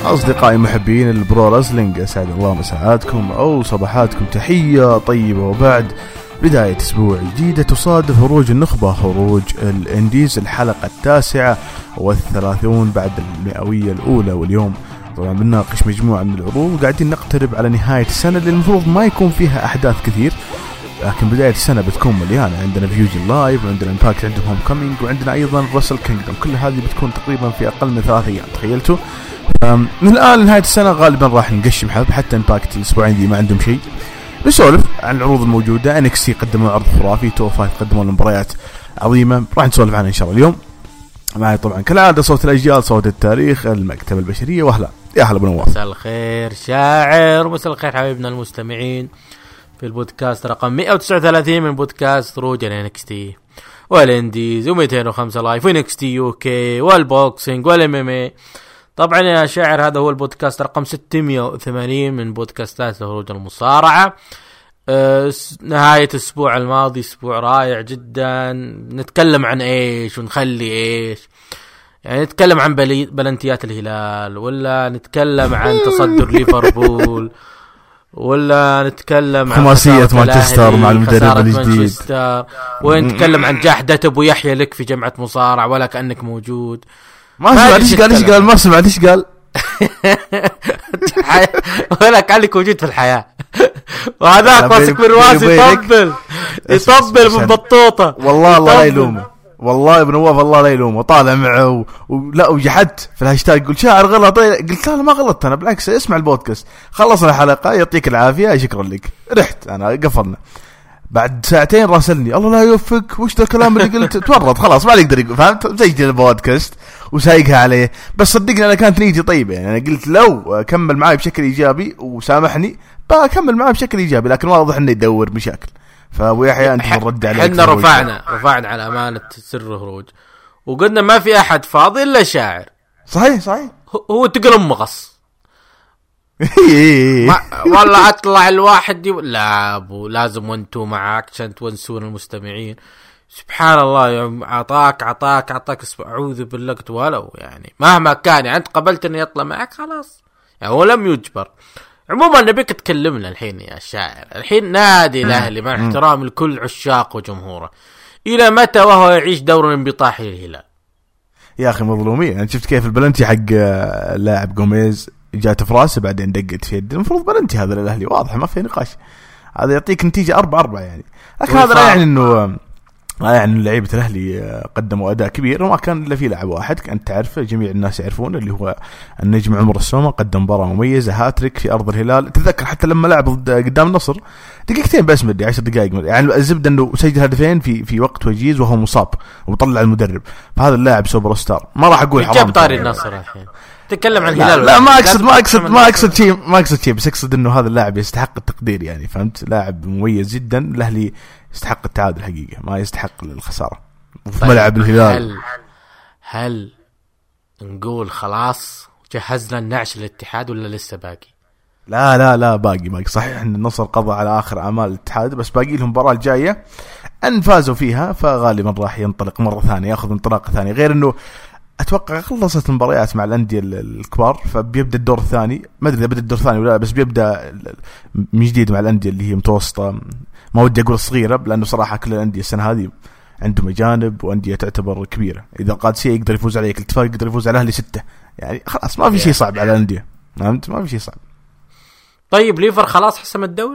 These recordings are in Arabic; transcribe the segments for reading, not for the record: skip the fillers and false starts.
أصدقائي محبين البرو رسلينج، أسعد الله مساءاتكم أو صباحاتكم، تحية طيبة. وبعد بداية أسبوع جديدة تصادف خروج النخبة، خروج الإنديز، الحلقة 39 بعد 100 الأولى. واليوم طبعا بنناقش مجموعة من العروض، وقاعدين نقترب على نهاية السنة اللي المفروض ما يكون فيها أحداث كثير، لكن بداية السنة بتكون مليانة. عندنا فيوجن لايف، وعندنا امباكت عندهم هوم كومينج، وعندنا أيضا راسل كينجدوم. كل هذه بتكون تقريبا في أقل من 3 أيام، تخيلتوا؟ من الآن لنهاية السنة غالبا راح نقشم حب، حتى امباكت الأسبوعين دي ما عندهم شيء. نسولف عن العروض الموجودة. NXT قدموا عرض خرافي، تو 5 قدموا مباريات عظيمة، راح نسولف عنها إن شاء الله اليوم. معي طبعا كالعادة صوت الأجيال، صوت التاريخ، المكتبة البشرية، وأهلا يا أهلا بنواف. مساء الخير شاعر، مساء الخير حبايبنا المستمعين في البودكاست رقم 139 من بودكاست روج NXT والانديز و205 لايف NXT UK والبوكسينج والMMA. طبعا يا شاعر هذا هو البودكاست رقم 680 من بودكاستات روج المصارعة. نهاية الأسبوع الماضي أسبوع رائع جدا. نتكلم عن إيش ونخلي إيش؟ يعني نتكلم عن بلنتيات الهلال، ولا نتكلم عن تصدر ليفربول، ولا نتكلم عن خماسية مانشستر مع المدرب الجديد، ونتكلم عن جحدة أبو يحيى لك في جمعة مصارع ولا كأنك موجود. ما سمعت إيش قال ما سمعت إيش قال ولا كأنك موجود في الحياة. وهذاك ماسك من راسي يطبل من بطوطة. والله الله لا يلومه، والله ابن نواف الله لا يلومه. طالع معه ولا وجحدت في الهاشتاج يقول شاعر غلط. قلت لا ما غلطت انا، بالعكس اسمع البودكاست. خلصنا الحلقة يعطيك العافية شكرا لك، رحت انا قفلنا. بعد ساعتين راسلني الله لا يوفقك، وش ذا الكلام اللي قلت؟ تورط خلاص ما يقدر يقول، فهمت؟ مسجل البودكاست وسايقها عليه. بس صدقني انا كانت نيتي طيبة، يعني انا قلت لو كمل معي بشكل ايجابي وسامحني بكمل معي بشكل ايجابي، لكن واضح انه يدور مشاكل. فابو يحيى انت رد عليك. احنا رفعنا على امانه سر هروج، وقلنا ما في احد فاضي الا شاعر. صحيح هو تقلم مغص. والله اطلع الواحد لا ابو لازم وانتو معاك عشان تونسون المستمعين. سبحان الله يا عطاك اعوذ بالله ولو يعني مهما كان، يعني انت قبلت انه يطلع معك خلاص، يعني هو لم يجبر. عموما نبيك تكلمنا الحين يا شاعر. الحين نادي الأهلي مع احترام لكل عشاق وجمهوره، إلى متى وهو يعيش دور انبطاحي للهلال؟ يا أخي مظلومين. أنا شفت كيف البلنتي حق لاعب جوميز جات في راسه بعدين دقت في يد. المفروض بلنتي هذا للأهلي واضح ما في نقاش، هذا يعطيك نتيجة 4-4 يعني. لكن هذا لا يعني إنه لعيبة الأهلي قدموا أداء كبير، وما كان إلا في لاعب واحد أنت تعرفه، جميع الناس يعرفونه، اللي هو النجم عمر السومة. قدم مباراة مميزة، هاتريك في أرض الهلال. تتذكر حتى لما لعب قدام النصر دقيقتين بس، مدري 10 دقائق، يعني الزبدة أنه سجل هدفين في وقت وجيز وهو مصاب وطلع المدرب. فهذا اللاعب سوبر ستار، ما راح أقول حرام. جاب طاري النصر الحين تتكلم عن الهلال. لا ما أقصد شيء، بس أقصد أنه هذا اللاعب يستحق التقدير، يعني فهمت؟ لاعب مميز جدا، الأهلي يستحق التعادل حقيقة، ما يستحق الخسارة في ملعب الهلال. هل نقول خلاص جهزنا النعش للاتحاد ولا لسه باقي؟ لا باقي. صحيح ان النصر قضى على آخر أعمال الاتحاد، بس باقي لهم مباراة الجاية ان فازوا فيها فغالبا راح ينطلق مرة ثانية، ياخذ انطلاقة ثانية. غير انه اتوقع خلصت المباريات مع الانديه الكبار، فبيبدا الدور الثاني. ما ادري اذا بدا الدور الثاني ولا، بس بيبدا من جديد مع الانديه اللي هي متوسطه. ما ودي اقول صغيره، لانه صراحه كل الانديه السنه هذه عندهم اجانب وانديه تعتبر كبيره. اذا القادسيه يقدر يفوز عليك، الاتفاق يقدر يفوز على الاهلي 6، يعني خلاص ما في شيء صعب على الانديه، فهمت؟ ما في شيء صعب. طيب ليفر خلاص حسم الدوري؟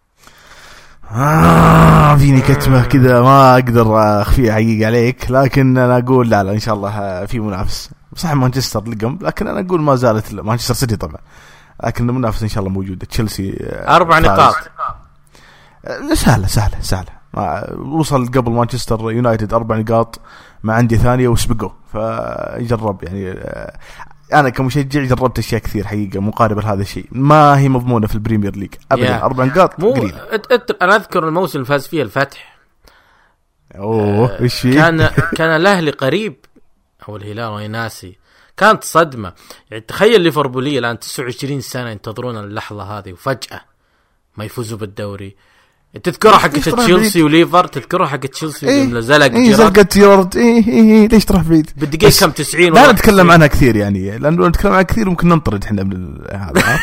فيني كتمه كذا ما اقدر اخفيها حقيقة عليك، لكن انا اقول لا ان شاء الله في منافس. صح مانشستر لقم، لكن انا اقول ما زالت مانشستر سيتي طبعا، لكن المنافس ان شاء الله موجود. تشيلسي 4 نقاط سهله. وصل قبل مانشستر يونايتد 4 نقاط مع أندية ثانية وسبقوا، فجرب يعني. أنا كمشجع جربت أشياء كثير حقيقة مقاربة لهذا الشيء، ما هي مضمونة في البريمير ليج أبدا. 4 نقاط قليل. أنا أذكر الموسم اللي فاز فيه الفتح، إيش فيه؟ كان الأهلي قريب أو الهلال ويناسي، كانت صدمة. يعني تخيل ليفربولية الآن 29 سنة ينتظرون اللحظة هذه، وفجأة ما يفوزوا بالدوري. تذكرها حق تشيلسي وليفر، تذكرها حق تشيلسي لما زلق زلقت جيرارد. ليش تروح بعيد؟ بالدقيقه كم 90 لا نتكلم عنها كثير يعني، لانه نتكلم عنها كثير ممكن ننطرد احنا من هذا.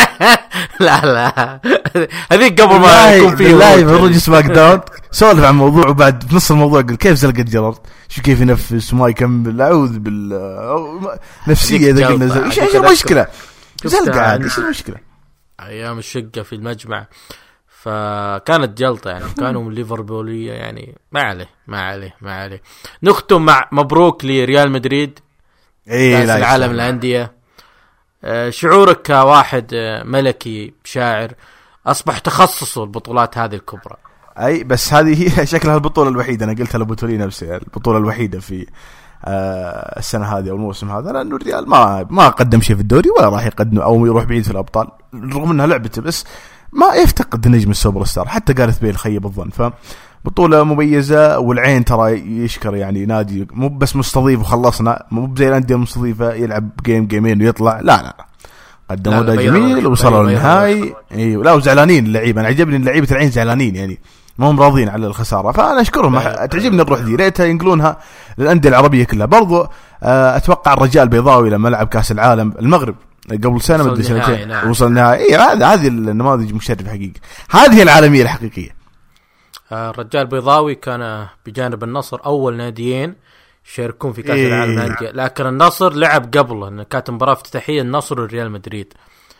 لا هذيك قبل ما يكون في لايف الرجل سماك داون سولف عن موضوع، وبعد في نص الموضوع قال كيف زلقت جيرارد، شو كيف ينفس وما يكمل، اعوذ بالله نفسيه اذا قلنا ايش المشكله زلقه عادي، ايش المشكله؟ ايام الشقه في المجمع فكانت جلطه يعني، كانوا من ليفربوليه يعني. ما عليه. نختم مع مبروك لريال مدريد كأس العالم للأندية. شعورك كواحد ملكي شاعر أصبح تخصصه البطولات هذه الكبرى؟ أي بس هذه هي شكلها البطولة الوحيدة، أنا قلتها لبطولي نفسي، البطولة الوحيدة في السنة هذه أو الموسم هذا، لأنه الريال ما قدم شيء في الدوري ولا راح يقدم أو يروح بعيد في الأبطال، رغم أنها لعبته بس ما يفتقد نجم السوبر ستار، حتى جارث بيل خيب الظن. فبطولة مميزة، والعين ترى يشكر يعني نادي مو بس مستضيف وخلصنا، مو زي الأندية المستضيفة يلعب جيمين ويطلع، لا قدموا ده جميل ووصلوا للنهائي. ايوه لا وزعلانين اللعيبه، انا عجبني لعيبه العين زعلانين يعني ما هم راضين على الخساره، فانا اشكرهم. تعجبني الروح دي، ريتها ينقلونها للانديه العربيه كلها. برضو اتوقع الرجال البيضاوي لما لعب كاس العالم المغرب قبل سنه مدري سنتين وصل النهائي، هذه النماذج مشرف حقيقي، هذه العالميه الحقيقيه. الرجال البيضاوي كان بجانب النصر اول ناديين يشاركون في كاس العالم للأندية، لكن النصر لعب قبله، إن كانت مباراة افتتاحية النصر والريال مدريد،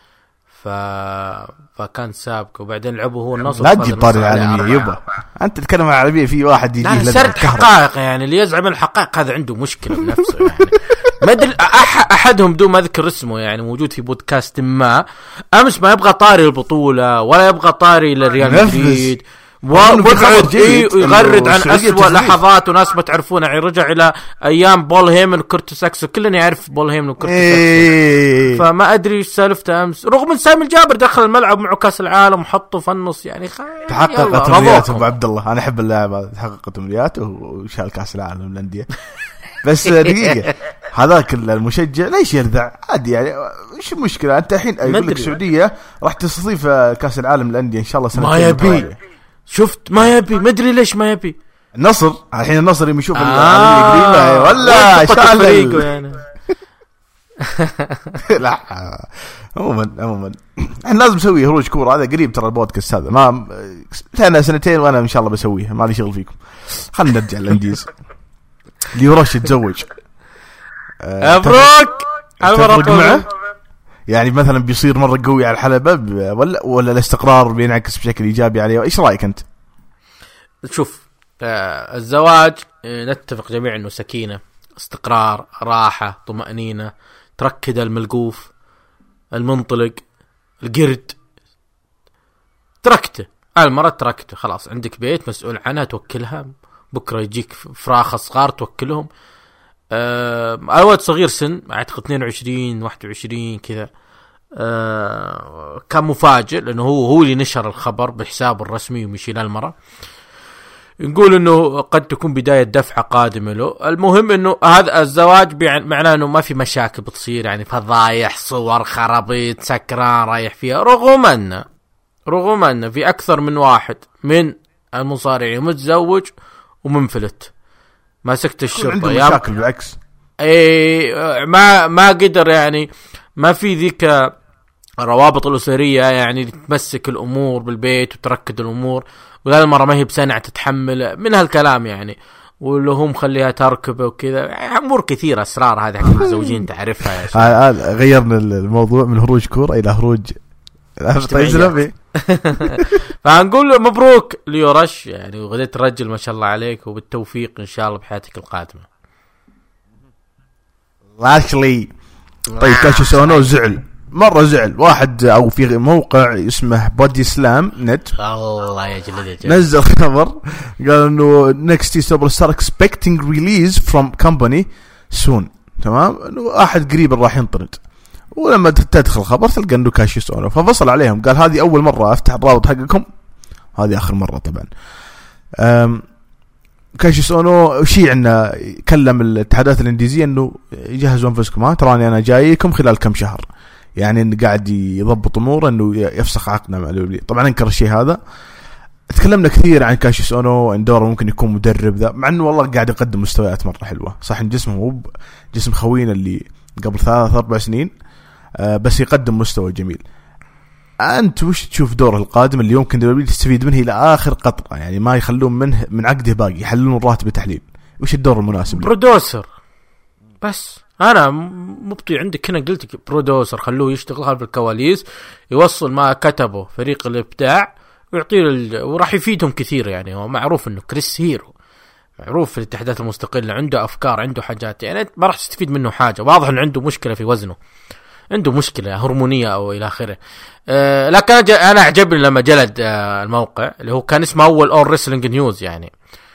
فكان سابق، وبعدين لعبوا هو النصر. لا تجيب طاري العالمية يبا، أنت تتكلم عن العالمية، في واحد يجي لا سرد حقائق يعني، اللي يزعم الحقائق هذا عنده مشكلة بنفسه يعني. ما أدري أحدهم بدون ما أذكر اسمه يعني موجود في بودكاست ما أمس، ما يبغى طاري البطولة ولا يبغى طاري للريال مدريد، وبعد يغرد عن أسوأ لحظات وناس ما تعرفونه، رجع إلى أيام بول هيمن وكورتو ساكسو، كلنا يعرف بول هيمن وكورتو ساكسو. فما أدري إيش سالفته أمس، رغم أن سامي الجابر دخل الملعب معه كاس العالم وحطه في النص يعني. تحققت أمنياته أبو عبد الله، أنا أحب اللاعب هذا، تحققت أمنياته وشال كاس العالم للأندية. بس دقيقة هذاك المشجع ليش يرضع عادي يعني، ايش المشكلة؟ أنت الحين يقول لك السعودية راح تستضيف كاس العالم للأندية إن شاء الله سنة. ما يبي، شفت ما يبي، ما ادري ليش ما يبي. النصر الحين النصر يشوف القريبه ولا اشتغل يعني. لا عموما احنا لازم نسوي هروج كوره، هذا قريب ترى البودكاست هذا، ما ثاني سنتين وانا ان شاء الله بسويها، ما لي شغل فيكم. خلينا نرجع للانديز. ليوراش يتزوج، مبروك. معه يعني مثلا بيصير مرة قوي على الحلبة ولا الاستقرار بينعكس بشكل إيجابي عليه؟ إيش رأيك أنت؟ شوف الزواج نتفق جميعا أنه سكينة، استقرار، راحة، طمأنينة، تركد الملقوف، المنطلق، القرد، تركته المرة، تركته خلاص، عندك بيت مسؤول عنها توكلها، بكرة يجيك فراخ صغار توكلهم. الولد صغير سن اعتقد 22 21 كذا، كان مفاجئ لانه هو اللي نشر الخبر بحسابه الرسمي ومشي للمرة، نقول انه قد تكون بداية دفعة قادمة له. المهم انه هذا الزواج معناه انه ما في مشاكل بتصير يعني، فضايح، صور، خرابيط، سكران رايح فيها، رغم ان في اكثر من واحد من المصارعين متزوج ومنفلت، ماسكت الشرطة مشاكل بالعكس. ما قدر يعني، ما في ذيك الروابط الأسرية يعني تمسك الأمور بالبيت وتركد الأمور، ولا المرة ما هي بسنة تتحمل من هالكلام يعني، واللي هم خليها تركبه وكذا، أمور كثيرة، أسرار هذه حق المتزوجين تعرفها يا شيخ. غيرنا الموضوع من هروج كور إلى هروج فهنقول له مبروك ليورش يعني، وغديت الرجل ما شاء الله عليك، وبالتوفيق إن شاء الله بحياتك القادمة. لاشلي طيب كاشيس أونو مرة زعل واحد، أو في موقع اسمه بودي سلام نت، الله يجلد نزل خبر قال إنه NXT Superstar expecting release from company soon، تمام، إنه أحد قريب راح ينطرد، ولما تدخل خبر تلقى إنه كاشيس أونو، ففصل عليهم قال هذه أول مرة أفتح الرابط حقكم، هذه آخر مرة طبعا. كاشيس أونو شيء عنا كلم الاتحادات الانديزية إنه يجهزوا أنفسكم، تراني أنا جايكم خلال كم شهر، يعني إنه قاعد يضبط أموره إنه يفسخ عقدنا مع الولي. طبعا انكر الشيء هذا. تكلمنا كثير عن كاشيس اونو ان دوره ممكن يكون مدرب ذا، مع انه والله قاعد يقدم مستويات مره حلوه. صح ان جسمه مو جسم خوينا اللي قبل 3-4 سنين، بس يقدم مستوى جميل. انت وش تشوف دوره القادم اللي يمكن دبليو تستفيد منه الى اخر قطره، يعني ما يخلون منه من عقده باقي، يحللون راتب التحليل؟ وش الدور المناسب؟ برودوسر بس. انا مبطي عندك هنا قلت برودوسر، خلوه يشتغل خلف الكواليس، يوصل ما كتبه فريق الابداع ويعطيه وراح يفيدهم كثير. يعني هو معروف انه كريس هيرو، معروف في الاتحادات المستقلة عنده افكار، عنده حاجات، يعني ما راح تستفيد منه حاجة. واضح انه عنده مشكلة في وزنه، عنده مشكلة هرمونية او الى اخره. لكن انا اعجبني لما جلد الموقع اللي هو كان اسمه اول اول ريسلينج نيوز، يعني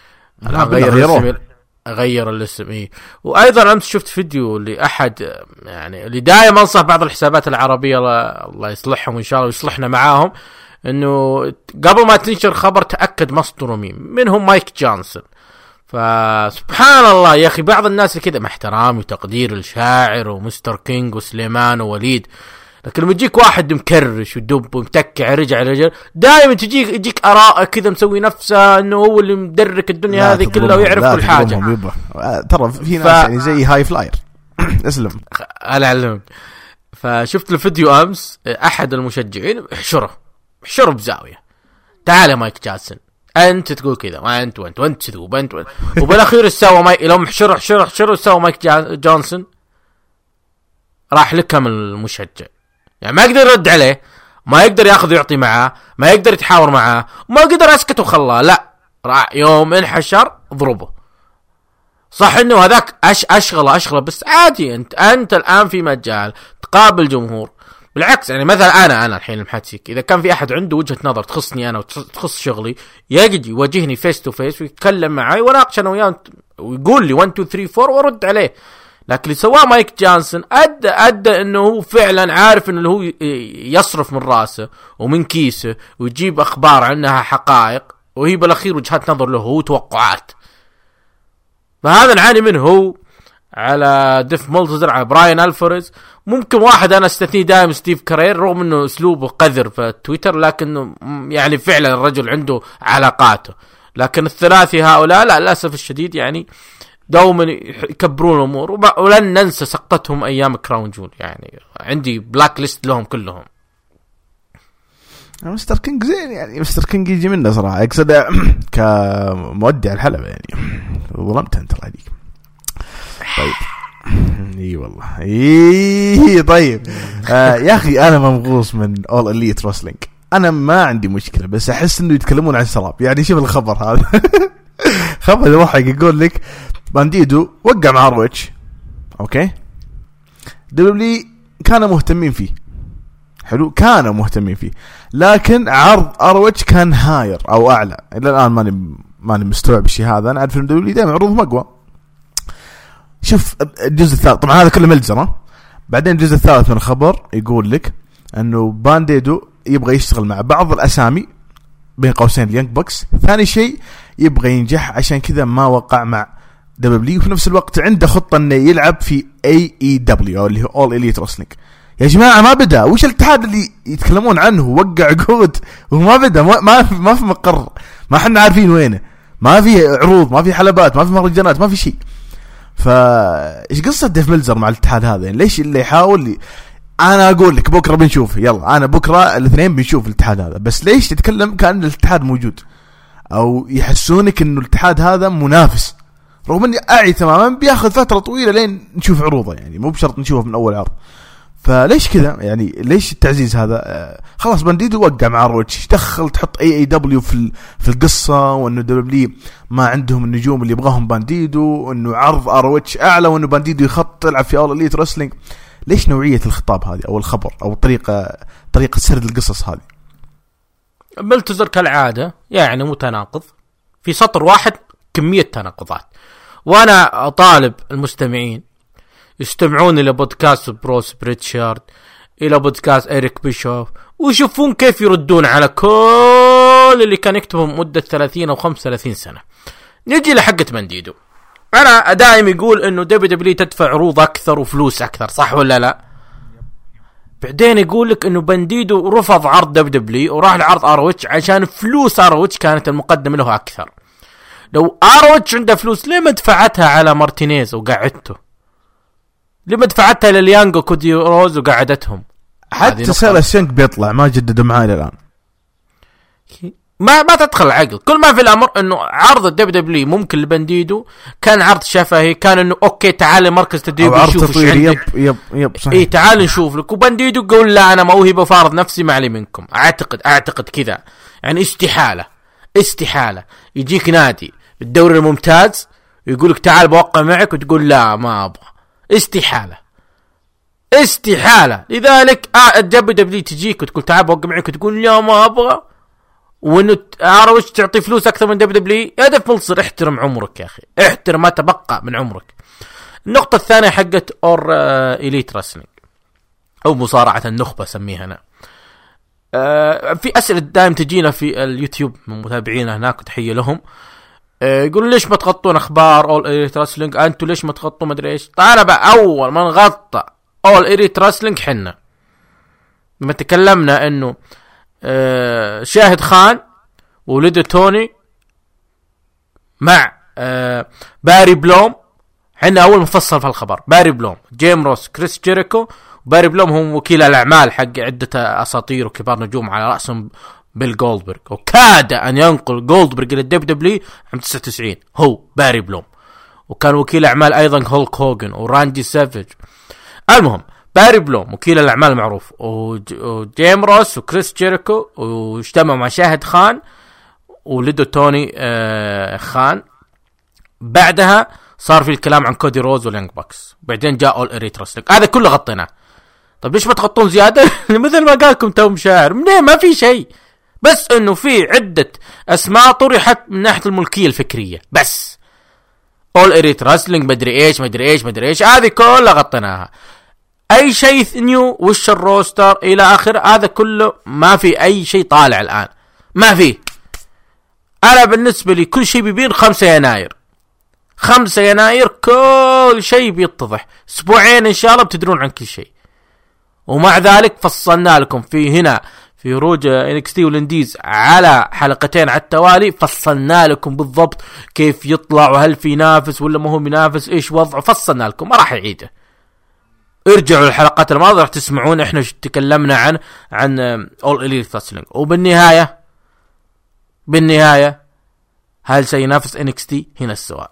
غير الاسم. ايه. وايضا امس شفت فيديو لاحد يعني اللي دائما انصح بعض الحسابات العربيه، الله يصلحهم وان شاء الله ويصلحنا معاهم، انه قبل ما تنشر خبر تاكد مصدره مين، منهم مايك جونسون. فسبحان الله يا اخي، بعض الناس كذا مع احترامي وتقدير الشاعر ومستر كينج وسليمان ووليد، لكن لما يجيك واحد مكرش ودب ومتكع رجع رجل، دائما يجيك اراء كذا مسوي نفسه انه هو اللي مدرك الدنيا هذه كلها ويعرف كل حاجه. ترى في ناس يعني زي هاي فلاير اسلم انا اعلمك. فشفت الفيديو امس، احد المشجعين حشره بزاويه، تعال يا مايك جاسن انت تقول كذا وانت تذوب انت وبالاخير سوى لو حشره سوى مايك جونسون، راح لكم المشجع. يعني ما يقدر يرد عليه، ما يقدر ياخذ ويعطي معاه، ما يقدر يتحاور معاه، ما يقدر اسكت وخلاه. لا، راح يوم انحشر ضربه. صح انه هذاك اشغله بس عادي. انت الان في مجال تقابل جمهور. بالعكس يعني مثلا انا الحين المحاتيك، اذا كان في احد عنده وجهة نظر تخصني انا وتخص شغلي، يجي يواجهني فيس تو فيس ويتكلم معي وناقش انا وياه ويقول لي 1 2 3 4 وارد عليه. لكن اللي سواه مايك جونسون ادى انه هو فعلا عارف انه هو يصرف من راسه ومن كيسه ويجيب اخبار عنها حقائق، وهي بالاخير وجهات نظر له هو توقعات. فهذا نعاني منه هو على ديف مولتزر، على براين ألفاريز. ممكن واحد انا استثني دائم ستيف كارير، رغم انه اسلوبه قذر في تويتر، لكنه يعني فعلا الرجل عنده علاقاته. لكن الثلاثي هؤلاء لا، للاسف الشديد يعني دوما يكبرون الامور، ولن ننسى سقطتهم ايام كراون جول. يعني عندي بلاك ليست لهم كلهم. مستر كينج زين، يعني مستر كينج يجي منه صراحه، اقصد كمودع الحلبة يعني. ظلمت انت الله عليك. طيب اي والله اي طيب. يا اخي انا ممغوص من اول اليت رسلينج، انا ما عندي مشكله، بس احس انه يتكلمون عن سراب. يعني شوف الخبر هذا خبر الواحد يقول لك بانديدو وقع مع رويتش، اوكي، دبليو كانوا مهتمين فيه، حلو، كانوا مهتمين فيه، لكن عرض ارويتش كان هاير او اعلى. الى الان ماني مستوعب الشيء هذا. انا اعرف ان دبليو دائما عروضهم اقوى. شوف الجزء الثالث، طبعا هذا كله ملزمه. بعدين الجزء الثالث من الخبر يقول لك انه بانديدو يبغى يشتغل مع بعض الاسامي بين قوسين اليانج بوكس. ثاني شيء يبغى ينجح، عشان كذا ما وقع مع دبليو، وفي نفس الوقت عنده خطه انه يلعب في AEW اللي هو All Elite Wrestling. يا جماعه ما بدا، وش الاتحاد اللي يتكلمون عنه وقع عقود وما بدا؟ ما في مقر، ما حنا عارفين وينه، ما في عروض، ما في حلبات، ما في مهرجانات، ما في شيء. فايش قصه ديف ميلزر مع الاتحاد هذا؟ يعني ليش اللي يحاول انا اقول لك بكره بنشوف، يلا انا بكره الاثنين بنشوف الاتحاد هذا، بس ليش تتكلم كأن الاتحاد موجود او يحسونك انه الاتحاد هذا منافس، رغم اني اعي تماما بياخذ فتره طويله لين نشوف عروضه، يعني مو بشرط نشوفه من اول عرض. فليش كذا يعني؟ ليش التعزيز هذا؟ خلاص بانديدو وقع مع روتش، دخل تحط AEW في القصه، وانه دبليو ما عندهم النجوم اللي يبغاهم بانديدو، وانه عرض روتش اعلى، وانه بانديدو يخط يلعب في اول اليت رسلينج. ليش نوعيه الخطاب هذه او الخبر او طريقه سرد القصص هذه؟ ملتزر كالعاده يعني متناقض في سطر واحد، كميه تناقضات. وانا اطالب المستمعين يستمعون الى بودكاست بروس بريتشارد، الى بودكاست إريك بيشوف، ويشوفون كيف يردون على كل اللي كان يكتبهم مدة 30 أو 35 سنة. نجي لحقة بانديدو. أنا دائما يقول إنه دبليو تدفع عروض أكثر وفلوس أكثر، صح ولا لا؟ بعدين يقول لك انه بنديدو رفض عرض دبليو وراح لعرض اروتش عشان فلوس اروتش كانت المقدمه له اكثر. لو اروتش عنده فلوس ليه ما دفعتها على مارتينيز وقعدته؟ ليه ما دفعتها لليانجو كودي روز وقعدتهم؟ حتى سيلس يانج بيطلع ما جددوا معاه الان. ما تدخل العقل. كل ما في الامر انه عرض الدبليو ممكن لبنديدو كان عرض شفهي، كان انه اوكي تعال مركز تدريب نشوف ايش عندك. يب صحيح. اي تعال نشوف لك. وبنديدو يقول لا انا موهبه فارض نفسي ما علي منكم. اعتقد كذا يعني استحاله يجيك نادي بالدوري الممتاز ويقول لك تعال بوقع معك وتقول لا ما ابغى. استحاله. لذلك الدبليو تجيك وتقول تعال بوقع معك وتقول لا ما ابغى، وانه اروش تعطي فلوس اكثر من دبليو. هدف ملصر. احترم عمرك يا اخي، احترم ما تبقى من عمرك. النقطه الثانيه حقت إليت رسلينج او مصارعه النخبه سميها انا. في اسئله دائما تجينا في اليوتيوب من متابعينا هناك وتحيه لهم. يقول ليش ما تغطون اخبار اول إليت رسلينج؟ انتوا ليش ما تغطوا مدري ايش؟ طالب اول ما نغطى اول إليت رسلينج حنا لما تكلمنا انه شاهد خان وولده توني مع باري بلوم، حنا اول مفصل في الخبر. باري بلوم، جيم روس، كريس جيريكو. وباري بلوم هم وكيل الاعمال حق عده اساطير وكبار نجوم على راسهم بيل جولدبرغ، وكاد ان ينقل جولدبرغ الى الدبليو عام 99 هو باري بلوم. وكان وكيل اعمال ايضا هولك هوجن وراندي سافيج. المهم باري بلوم وكيل الاعمال معروف، وجيم روس وكريس جيريكو، واجتمعوا مع شاهد خان ولدو توني خان. بعدها صار في الكلام عن كودي روز واليانج باكس، بعدين جاء اول إليت رسلينج. هذا كله غطيناه. طب ليش ما تغطون زياده؟ مثل ما قالكم تو مشاعر منين ما في شيء، بس انه في عده اسماء طرحت من ناحيه الملكيه الفكريه بس. اول إليت رسلينج مدري ايش هذه كلها غطيناها. اي شيء نيو وش الروستر الى اخر هذا كله ما في اي شيء طالع الان، ما في. انا بالنسبه لي كل شيء بيبين 5 يناير كل شيء بيتضح. اسبوعين ان شاء الله بتدرون عن كل شيء. ومع ذلك فصلنا لكم في هنا في روج NXT والانديز على حلقتين على التوالي، فصلنا لكم بالضبط كيف يطلع وهل في ينافس ولا ما هو ينافس، ايش وضعه، فصلنا لكم ما راح يعيده. ارجعوا للحلقات الماضية راح تسمعون احنا تكلمنا عن اول إليت رسلينج. وبالنهاية هل سينافس NXT؟ هنا السؤال.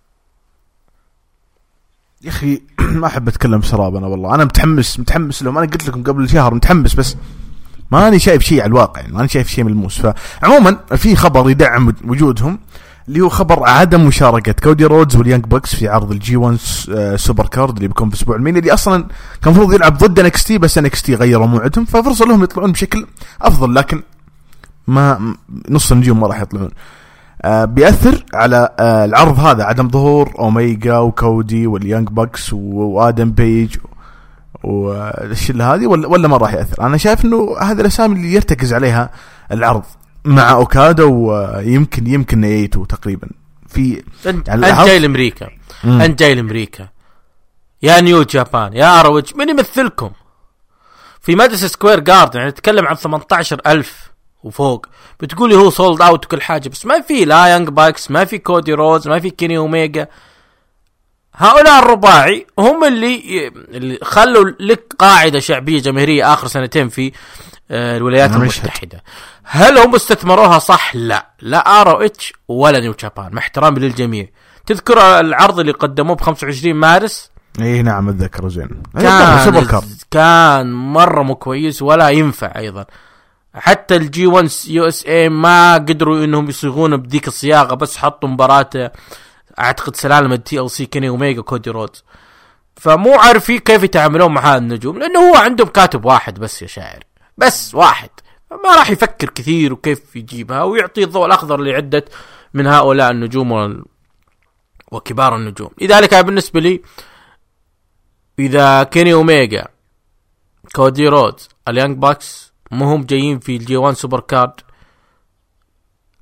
يا اخي ما احب اتكلم بسراب انا والله. انا متحمس لهم. انا قلت لكم قبل شهر متحمس، بس ماني شايف شيء على الواقع، يعني ماني شايف شيء ملموس. فعموما في خبر يدعم وجودهم اللي هو خبر عدم مشاركة كودي رودز واليانج بوكس في عرض الجي 1 سوبر كارد اللي بيكون في الاسبوع الميني، اللي اصلا كان المفروض يلعب ضد NXT بس NXT غيروا موعدهم، ففرصة لهم يطلعون بشكل افضل، لكن ما نص النجوم ما راح يطلعون. بيأثر على العرض هذا عدم ظهور أوميجا وكودي واليانج بوكس وآدم بيج والشلة هذه، ولا ما راح يأثر؟ أنا شايف إنه هذا الأسامي اللي يرتكز عليها العرض مع أوكادا ويمكن نيتو تقريبا. في أنت جاي لأمريكا يا نيو جابان يا أروج، من يمثلكم في ماديس سكوير جاردن؟ يعني نتكلم عن 18,000 وفوق، بتقولي هو سولد اوت وكل حاجة، بس ما في لا يانج باكس، ما في كودي روز، ما في كيني اوميجا. هؤلاء الرباعي هم اللي خلوا لك قاعدة شعبية جماهيرية آخر سنتين في الولايات المتحدة. هل هم استثمروها صح؟ لا ارو اتش ولا نيو جابان، مع احترامي للجميع. تذكر العرض اللي قدموه ب25 مارس؟ ايه نعم اتذكره زين. كان مرة مو كويس ولا ينفع ايضا. حتى الجي 1 USA ما قدروا انهم يصيغونه بديك الصياغه، بس حطوا مباراه اعتقد سلالم TLC كيني اوميجا كودي رودز. فمو عارفين كيف يتعاملون مع هذا النجوم، لانه هو عندهم كاتب واحد بس يا شاعر، بس واحد، ما راح يفكر كثير وكيف يجيبها ويعطي الضوء الاخضر لعده من هؤلاء النجوم وكبار النجوم. لذلك بالنسبه لي اذا كيني اوميجا كودي رودز اليانج باكس مهم جايين في الجي 1 سوبر كارد،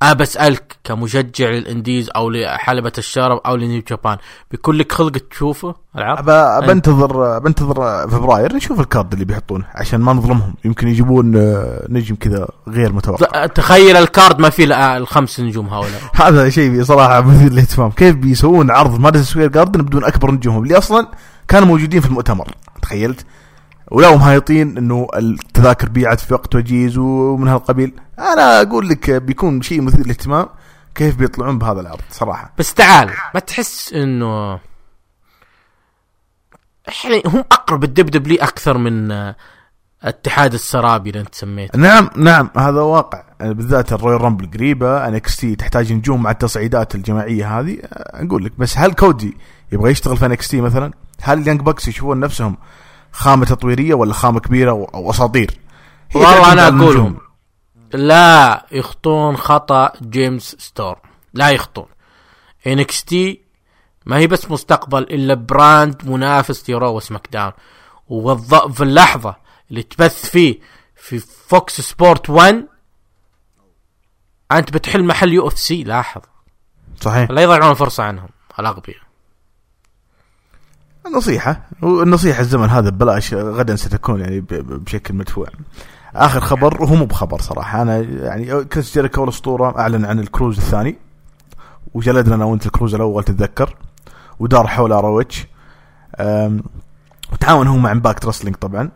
بسألك كمشجع للانديز او لحلبة الشرب او لنيو جابان، بيكون لك خلق تشوفه العرض؟ بنتظر فبراير نشوف الكارد اللي بيحطونه عشان ما نظلمهم، يمكن يجيبون نجم كذا غير متوقع. تخيل الكارد ما فيه الخمس نجوم هؤلاء. هذا شيء بصراحة مثير للاهتمام، كيف بيسوون عرض ماديسون سكوير جاردن بدون اكبر نجومهم اللي اصلا كانوا موجودين في المؤتمر؟ تخيلت ولا مهايطين انه التذاكر بيعت في وقت وجيز ومن هالقبيل. انا اقول لك بيكون شيء مثير للاهتمام كيف بيطلعون بهذا العرض صراحة. بس تعال، ما تحس انه يعني هم اقرب الدبدب لي اكثر من اتحاد السرابي اللي انت سميته؟ نعم هذا واقع، بالذات الرويال رامبل قريبة، NXT تحتاج نجوم مع التصعيدات الجماعية هذه. اقول لك بس هل كودي يبغى يشتغل في NXT مثلا؟ هل اليانج باكس يشوفون نفسهم خامة تطويرية ولا خامة كبيرة أو أساطير؟ والله أنا أقولهم لا يخطون خطأ جيمس ستورم، لا يخطون. NXT ما هي بس مستقبل إلا براند منافس لرو وسماك داون، وفي اللحظة اللي تبث فيه في فوكس سبورت 1 أنت بتحل محل UFC. لاحظ صحيح، لا يضيعون الفرصة عنهم الأغبياء. النصيحة الزمن هذا ببلاش، غدا ستكون يعني بشكل مدفوع. آخر خبر وهو مو بخبر صراحة، أنا يعني كريس جيريكو الأسطورة أعلن عن الكروز الثاني، وجلدنا أنا وأنت الكروز الأول تتذكر، ودار حول روتش، وتعاون هو مع امباكت رسلينج طبعا.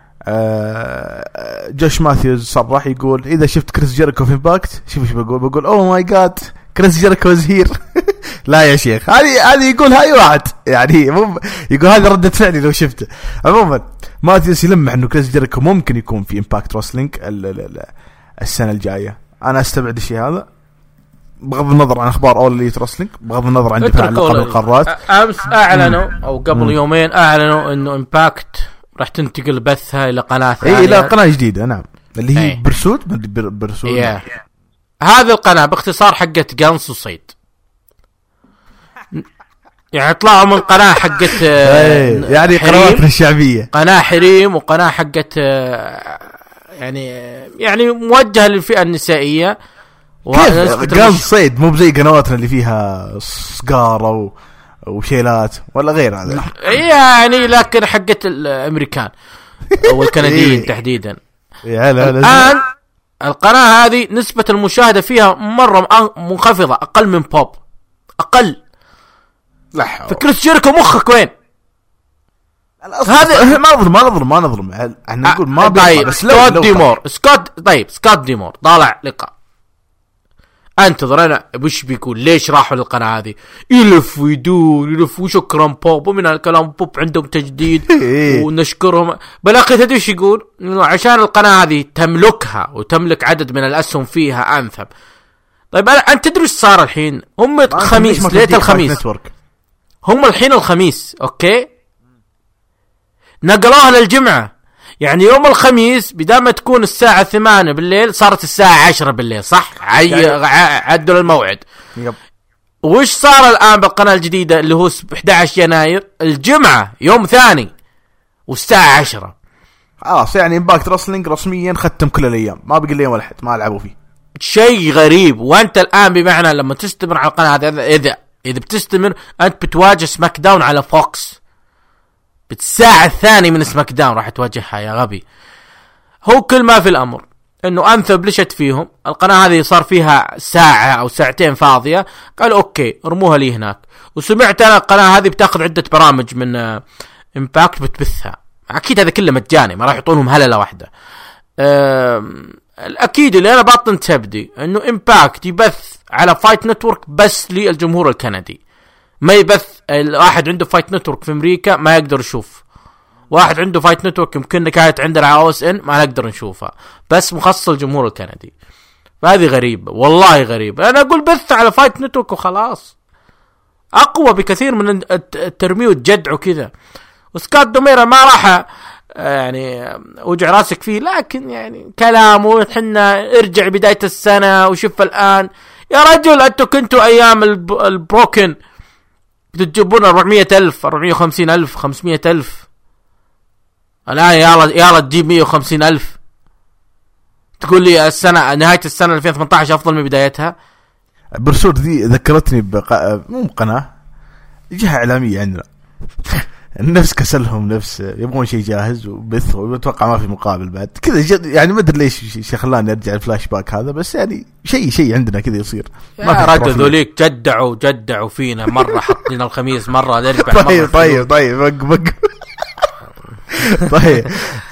جوش ماثيوز صرح يقول إذا شفت كريس جيريكو في امباكت شوف بقول أوه ماي جاد كريس جيريكو زهير. لا يا شيخ، هذه يقولها أي واحد، يعني يقول هذه ردة فعلي لو شفته. عموما ماثيوس يلمح إنه كريس جيريكو ممكن يكون في امباكت رسلينج السنة الجاية. أنا أستبعد الشيء هذا بغض النظر عن أخبار أول اللي رسلينج، بغض النظر عن دفاع لقب القارات. أمس أعلنوا أو قبل يومين أعلنوا إنه امباكت راح تنتقل بثها إلى قناة ثانية، إلى قناة جديدة. نعم، اللي هي برسود. هذه القناة باختصار حقت جانس وصيد، يعني طلعوا من قناة حقت يعني قنواتنا الشعبية، قناة حريم وقناة حقت يعني موجهة للفئة النسائية. قناة صيد مو بزي قنواتنا اللي فيها سقارة وشيلات ولا غير هذا يعني، لكن حقت الأمريكان والكنديين تحديدا. الآن القناة هذه نسبة المشاهدة فيها مرة منخفضة، أقل من بوب، أقل. فكريس جيريكو مخك وين؟ هذا ما نظلم احنا نقول ما طيب بس سكوت ديمور طالع لقاء، انتظر انا وش بيقول، ليش راحوا للقناة هذه، يلف ويدور وشكرا بوب ومن هالكلام، بوب عندهم تجديد ونشكرهم. بلاقي تدري وش يقول، انه عشان القناة هذه تملكها وتملك عدد من الاسهم فيها انثب. طيب انت تدري وش صار الحين؟ هم الخميس، ليت الخميس، هم الحين الخميس اوكي، نقلوها للجمعة، يعني يوم الخميس بدل ما تكون الساعة 8 بالليل صارت الساعة 10 بالليل، صح؟ عدوا الموعد. وش صار الآن بالقناة الجديدة اللي هو 11 يناير الجمعة يوم ثاني والساعة 10. يعني امباكت رسلينج رسميا ختم كل الأيام، ما بقي اليوم ولا حد ما لعبوا فيه. شيء غريب. وانت الآن بمعنى لما تستمر على القناة هذه، إذا بتستمر أنت بتواجه سماك داون على فوكس بالساعة الثانية من سماك داون، راح تواجهها يا غبي. هو كل ما في الأمر إنه أنثب لشت فيهم القناة هذه، صار فيها ساعة أو ساعتين فاضية، قال أوكي ارموها لي هناك. وسمعت أنا القناة هذه بتاخذ عدة برامج من إمباكت بتبثها، أكيد هذا كله مجاني، ما راح يعطونهم هللة واحدة. الأكيد اللي أنا باطن تبدي إنه إمباكت يبث على فايت نتورك بس للجمهور الكندي، ما يبث. الواحد عنده فايت نتورك في أمريكا ما يقدر يشوف، واحد عنده فايت نتورك يمكن كانت عندنا على OSN ما نقدر نشوفها، بس مخصص الجمهور الكندي. فهذه غريبة والله غريبة. أنا أقول بث على فايت نتورك وخلاص، أقوى بكثير من الترميه والجدع وكذا. وسكوت دوميرا ما راح يعني وجع راسك فيه، لكن يعني كلامه حنا ارجع بداية السنة وشوف الآن يا رجل، أنتوا كنتوا أيام البروكن بتجيبون 400,000 450,000 500,000، الآن يلا تجيب 150,000. تقول لي السنه نهايه السنه 2018 افضل من بدايتها. برسول ذي ذكرتني مو قناه جهه اعلاميه عندنا نفس كسلهم نفس يبغون شيء جاهز وبث واتوقع ما في مقابل بعد كذا يعني ما ادري ليش خلاني ارجع الفلاش باك هذا بس يعني شيء عندنا كذا يصير ما في رجل ذوليك جدعوا فينا مره حطينا الخميس مره نرجع طيب بق طيب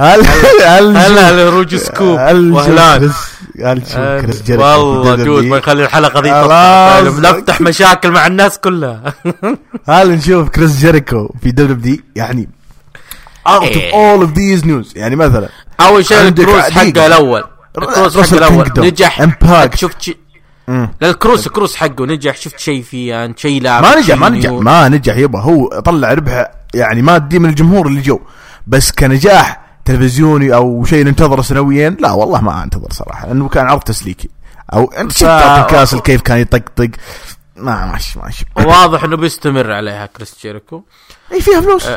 هل روج سكوب وهلان كريس جيريكو والله جود ما يخلي الحلقه دي نفتح مشاكل مع الناس كلها. هل نشوف كريس جيريكو في دبليو يعني out of all of these news يعني مثلا اول شيء الكروس حقه الاول نجح شفت الكروس حقه نجح شفت شيء فيه شيء لا ما نجح يبا هو طلع ربح يعني مادي من الجمهور اللي جو بس كنجاح تلفزيوني او شيء ننتظره سنويا لا والله ما انتظر صراحه لانه كان عرض تسليكي او انت شفت الكاسل كيف كان يطقطق ماشي واضح انه بيستمر عليها كريس جيريكو اي فيها فلوس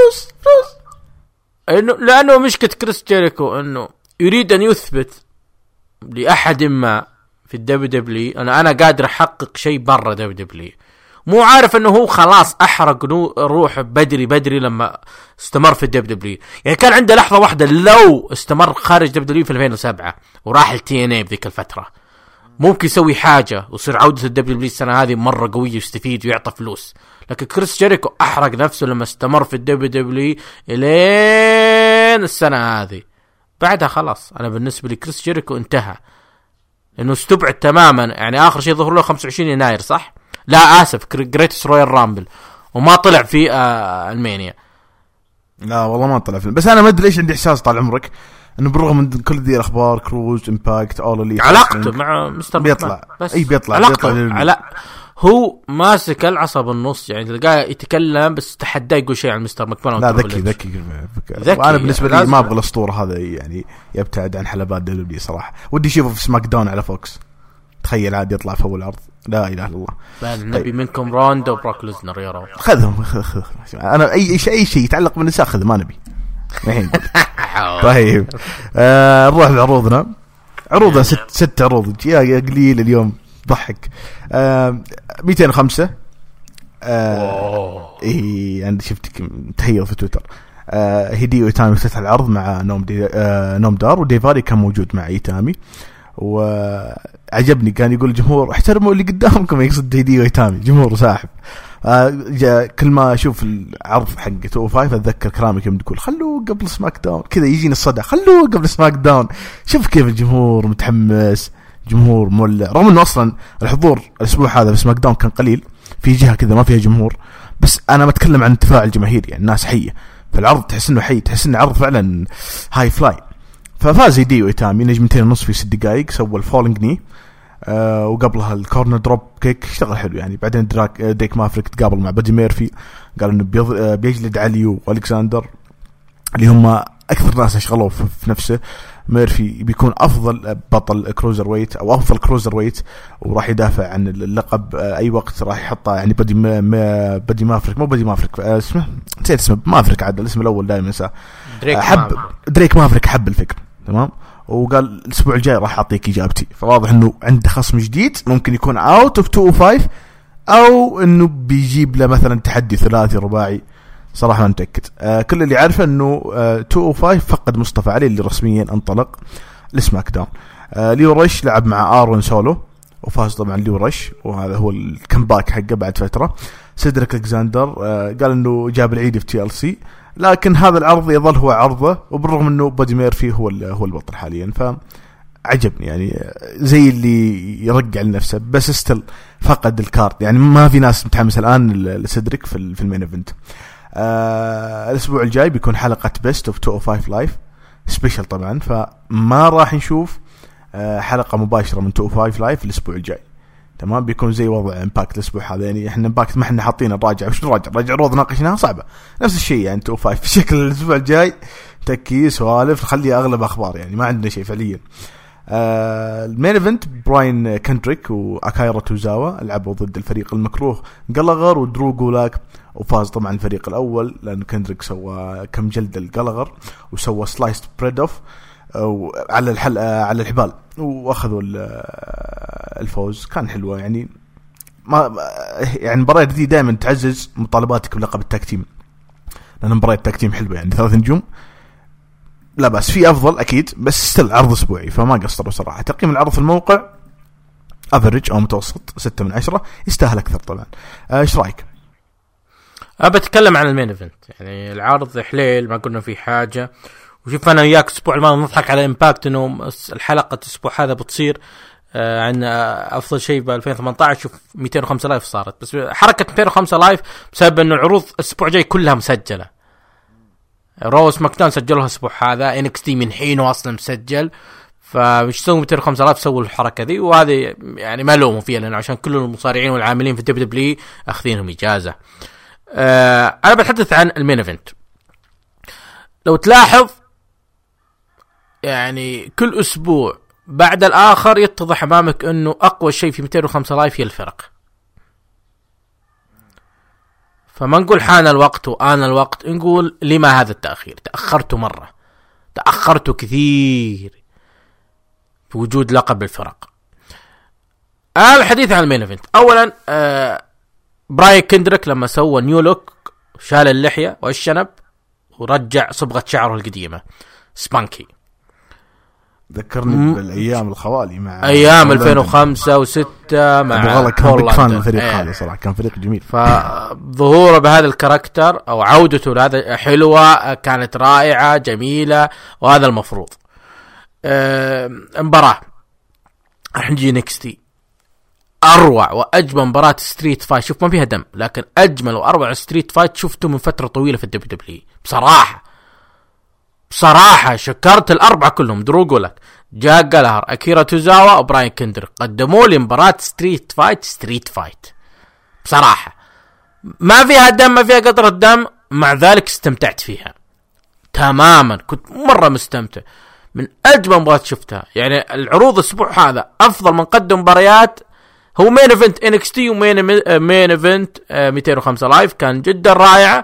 انه لانه مشكله كريس جيريكو انه يريد ان يثبت لاحد ما في الدبليو انا قادر احقق شيء برا دبليو مو عارف انه هو خلاص احرق روح بدري لما استمر في الدبليو يعني كان عنده لحظه واحده لو استمر خارج دبليو في 2007 وراح التي ان اي بذيك الفتره ممكن يسوي حاجه ويصير عوده الدبليو السنه هذه مره قويه ويستفيد ويعطى فلوس. لكن كريس جيريكو احرق نفسه لما استمر في الدبليو الين السنه هذه بعدها خلاص. انا بالنسبه لي كريس جيريكو انتهى انه استبعد تماما يعني اخر شيء ظهر له 25 يناير صح لا اسف جريتس رويال رامبل وما طلع في المانيا. لا والله ما طلع فيلم بس انا ما ادري ليش عندي احساس طال عمرك انه بالرغم من كل ذي الاخبار كروز امباكت اول اللي علاقته مع مستر بيطلع بس بيطلع هو ماسك العصا بالنص يعني تلقاه يتكلم بس تحدى يقول شيء عن مستر ماكمان. لا ذكي وانا بالنسبه لي ما ابغى الاسطوره هذا يعني يبتعد عن حلبات دبليو صراحه ودي اشوفه في سماك داون على فوكس تخيل عاد يطلع في اول عرض لا اله الا الله. نبي منكم روندا وبروك ليزنر يا رب خذهم انا اي شيء يتعلق بالنساء خذ ما نبي الحين. طيب نروح لعروضنا عروضنا 6 عروض يا قليل اليوم ضحك 205 ايه انا شفتك تهيئ في تويتر هيديو ايتامي افتتح العرض مع نوم دار وديفاري كان موجود مع ايتامي وعجبني كان يقول الجمهور احترموا اللي قدامكم يقصد هيديو ايتامي جمهور ساحب. كل ما اشوف العرض حق 205 اتذكر كلامك يوم تقول خلوه قبل سماك داون كذا يجيني الصدى خلوه قبل سماك داون. شوف كيف الجمهور متحمس جمهور مولع رغم انه اصلا الحضور الاسبوع هذا في سماك داون كان قليل في جهه كذا ما فيها جمهور بس انا ما اتكلم عن التفاعل الجماهيري يعني الناس حيه في العرض تحس انه حي تحس انه عرض فعلا هاي فلاي. ففاز هيديو ايتامي نجمتين ونص في 6 دقائق سوى الفولينج ني وقبلها الكورنر دروب كيك اشتغل حلو يعني. بعدين ديك مافريك تقابل مع بادي ميرفي قال انه بيجلد عليو والكساندر اللي هم اكثر ناس اشغلوا في نفسه. ميرفي بيكون افضل بطل كروزر ويت او افضل كروزر ويت وراح يدافع عن اللقب اي وقت راح يحطه يعني. بادي مافريك مو بادي مافريك اسمه نسيت اسمه مافريك عاد الاسم الاول دائما انساه دريك مافريك حب الفكره تمام وقال الاسبوع الجاي راح اعطيك اجابتي. فواضح انه عنده خصم جديد ممكن يكون اوت اوف 205 او انه بيجيب له مثلا تحدي ثلاثي رباعي صراحه ما متاكد. كل اللي عارفه انه 205 فقد مصطفى علي اللي رسميا انطلق لسماك داون. ليو رش لعب مع ارون سولو وفاز طبعا ليو رش وهذا هو الكمباك حقه بعد فتره. سيدريك الكساندر قال انه جاب العيد في تي ال سي لكن هذا العرض يظل هو عرضه وبالرغم انه بادي ميرفي هو البطل حاليا. فعجبني يعني زي اللي يرجع لنفسه بس استل فقد الكارت يعني ما في ناس متحمسه الان لسيدريك في المين ايفنت. الاسبوع الجاي بيكون حلقه بيست اوف 205 لايف سبيشال طبعا فما راح نشوف حلقه مباشره من 205 لايف الاسبوع الجاي تمام. بيكون زي وضع امباكت الاسبوع هذا يعني احنا امباكت ما احنا حاطين الراجع وش نراجع عروض ناقشناها صعبه نفس الشيء يعني 205 في شكل الاسبوع الجاي تكي سوالف نخلي اغلب اخبار يعني ما عندنا شيء فعليا. المين ايفنت براين كندريك واكايرا توزاوا لعبوا ضد الفريق المكروه جالغر ودرو جولاك وفاز طبعا الفريق الاول لان كندريك سوى كم جلد الجالغر وسوى سلايست بريد اوف. على الحبال واخذوا الفوز. كان حلوه يعني. ما يعني المباريات دي دائما تعزز مطالباتك بلقب التاك تيم، لان مباريات التاك تيم حلوه يعني 3 نجوم لا بس في افضل اكيد، بس استل عرض اسبوعي فما قصروا صراحه. تقييم العرض في الموقع افريج او متوسط 6 من 10، يستاهل اكثر طبعا. ايش رايك؟ بتكلم عن المين ايفنت. يعني العرض حليل، ما قلنا فيه حاجه. وشوف انا وياك الاسبوع الماضي نضحك على امباكت انه الحلقه الاسبوع هذا بتصير عن افضل شيء ب 2018. شوف 205 لايف صارت، بس حركه 205 لايف بسبب انه العروض الاسبوع جاي كلها مسجله. روس ماكداون سجلوها الاسبوع هذا، NXT من حينه اصلا مسجل، فمش سووا 205 لايف سووا الحركه ذي. وهذه يعني ما لوموا فيها لانه عشان كل المصارعين والعاملين في WWE اخذينهم اجازه. انا بتحدث عن المين ايفنت. لو تلاحظ يعني كل اسبوع بعد الاخر يتضح امامك انه اقوى شيء في 205 لايف هي الفرق. فما نقول حان الوقت وآن الوقت، نقول لما هذا التأخير. تأخرتوا مرة، تأخرتوا كثير في وجود لقب الفرق. الحديث عن المين ايفنت. اولا براين كندريك لما سوى نيو لوك، شال اللحية والشنب ورجع صبغة شعره القديمة سبانكي. ذكرني بالايام الخوالي مع ايام 2005 و6 مع والله كان فان الفريق هذا صراحه، كان فريق جميل. فظهوره بهذا الكاركتر او عودته لهذا حلوه، كانت رائعه جميله، وهذا المفروض. مباراه راح نجي نكستي، اروع واجمل مباراه ستريت فايت. شوف ما فيها دم، لكن اجمل واروع ستريت فايت شفته من فتره طويله في الدبليو. بصراحة شكرت الأربعة كلهم. درو جولك، جاك جالهر، أكيرا توزاوا، وبراين كندريك قدموا لي مباراة ستريت فايت بصراحة ما فيها دم، ما فيها قطرة دم، مع ذلك استمتعت فيها تماما. كنت مرة مستمتع، من أجمل مباراة شفتها. يعني العروض الأسبوع هذا أفضل من قدم مباريات. هو مين ايفنت NXT ومين ايفنت 205 لايف كان جدا رائع.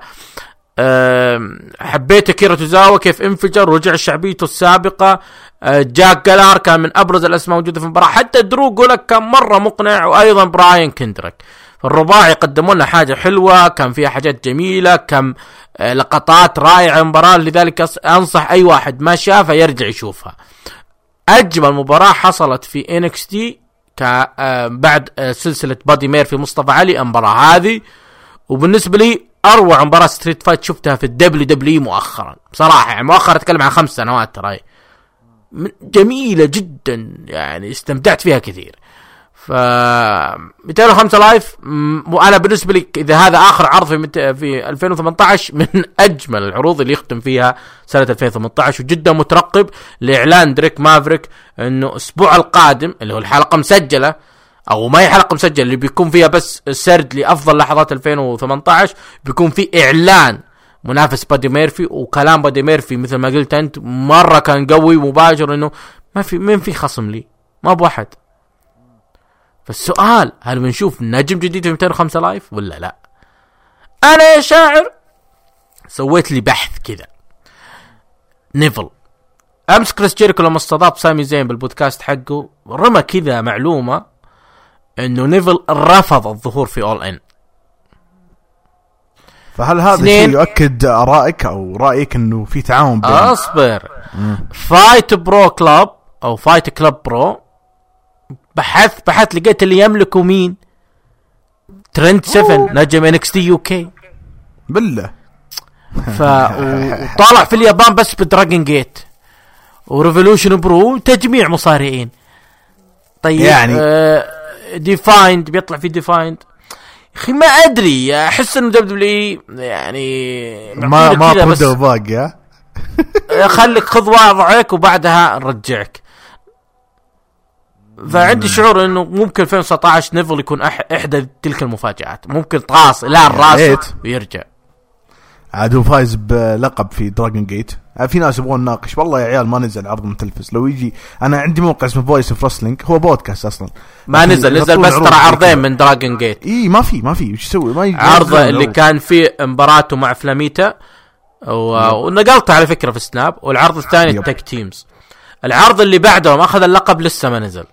حبيت أكيرا توزاوا كيف انفجر ورجع شعبيته السابقة. جاك جالهر كان من أبرز الأسماء موجودة في المباراة. حتى درو جولك كان مرة مقنع، وأيضا براين كندريك. الرباعي قدموا لنا حاجة حلوة، كان فيها حاجات جميلة، كم لقطات رائعة مباراة. لذلك أنصح أي واحد ما شافها يرجع يشوفها. أجمل مباراة حصلت في NXT بعد سلسلة بادي ميرفي مصطفى علي المباراة هذه. وبالنسبة لي أروع مباراة ستريت فايت شفتها في WWE مؤخرا بصراحة. يعني مؤخرا أتكلم عن 5 سنوات ترى، جميلة جدا يعني استمتعت فيها كثير. ف 205 لايف وأنا بالنسبة لي إذا هذا آخر عرض في 2018 من أجمل العروض اللي يختم فيها سنة 2018. وجدا مترقب لإعلان دريك مافريك أنه أسبوع القادم اللي هو الحلقة مسجلة او ما هي حلقه مسجله اللي بيكون فيها بس سرد لافضل لحظات 2018، بيكون في اعلان منافس بادي ميرفي. وكلام بادي ميرفي مثل ما قلت انت مره كان قوي مباشر، انه ما في مين في خصم لي، ما بواحد. فالسؤال هل بنشوف نجم جديد في 205 لايف ولا لا؟ انا يا شاعر سويت لي بحث كذا. نيفل امس كريس جيريكو لما استضاف سامي زين بالبودكاست حقه رمى كذا معلومه انه نيفل رفض الظهور في اول ان. فهل هذا الشيء يؤكد ارائك او رايك انه في تعاون بين اصبر فايت برو كلاب او فايت كلاب برو؟ بحث لقيت اللي يملكوا مين؟ ترند 7 نجم NXT UK بالله. وطالع في اليابان بس بدراجون جيت وريفولوشن برو تجميع مصارعين. طيب يعني ديفايند بيطلع في ديفايند. اخي ما ادري، احس انه دبليو يعني ما بده باقي. خليك خذ وضعك وبعدها نرجعك. فعندي شعور انه ممكن 2019 نيفل يكون احدى تلك المفاجآت. ممكن طاس لا الراس ويرجع عاد هو فايز بلقب في دراجون جيت. في ناس يبغون نناقش، والله يا عيال ما نزل عرض من تلفز. لو يجي انا عندي موقع اسمه فويس اوف رسلينج، هو بودكاست اصلا ما نزل بس ترى عرضين من دراجون جيت. اي ما في ايش يسوي؟ ما يجي عرض اللي كان فيه مباراته مع فلاميتا ونقلته على فكرة في سناب، والعرض الثاني التك تيمز. العرض اللي بعدهم اخذ اللقب لسه ما نزل.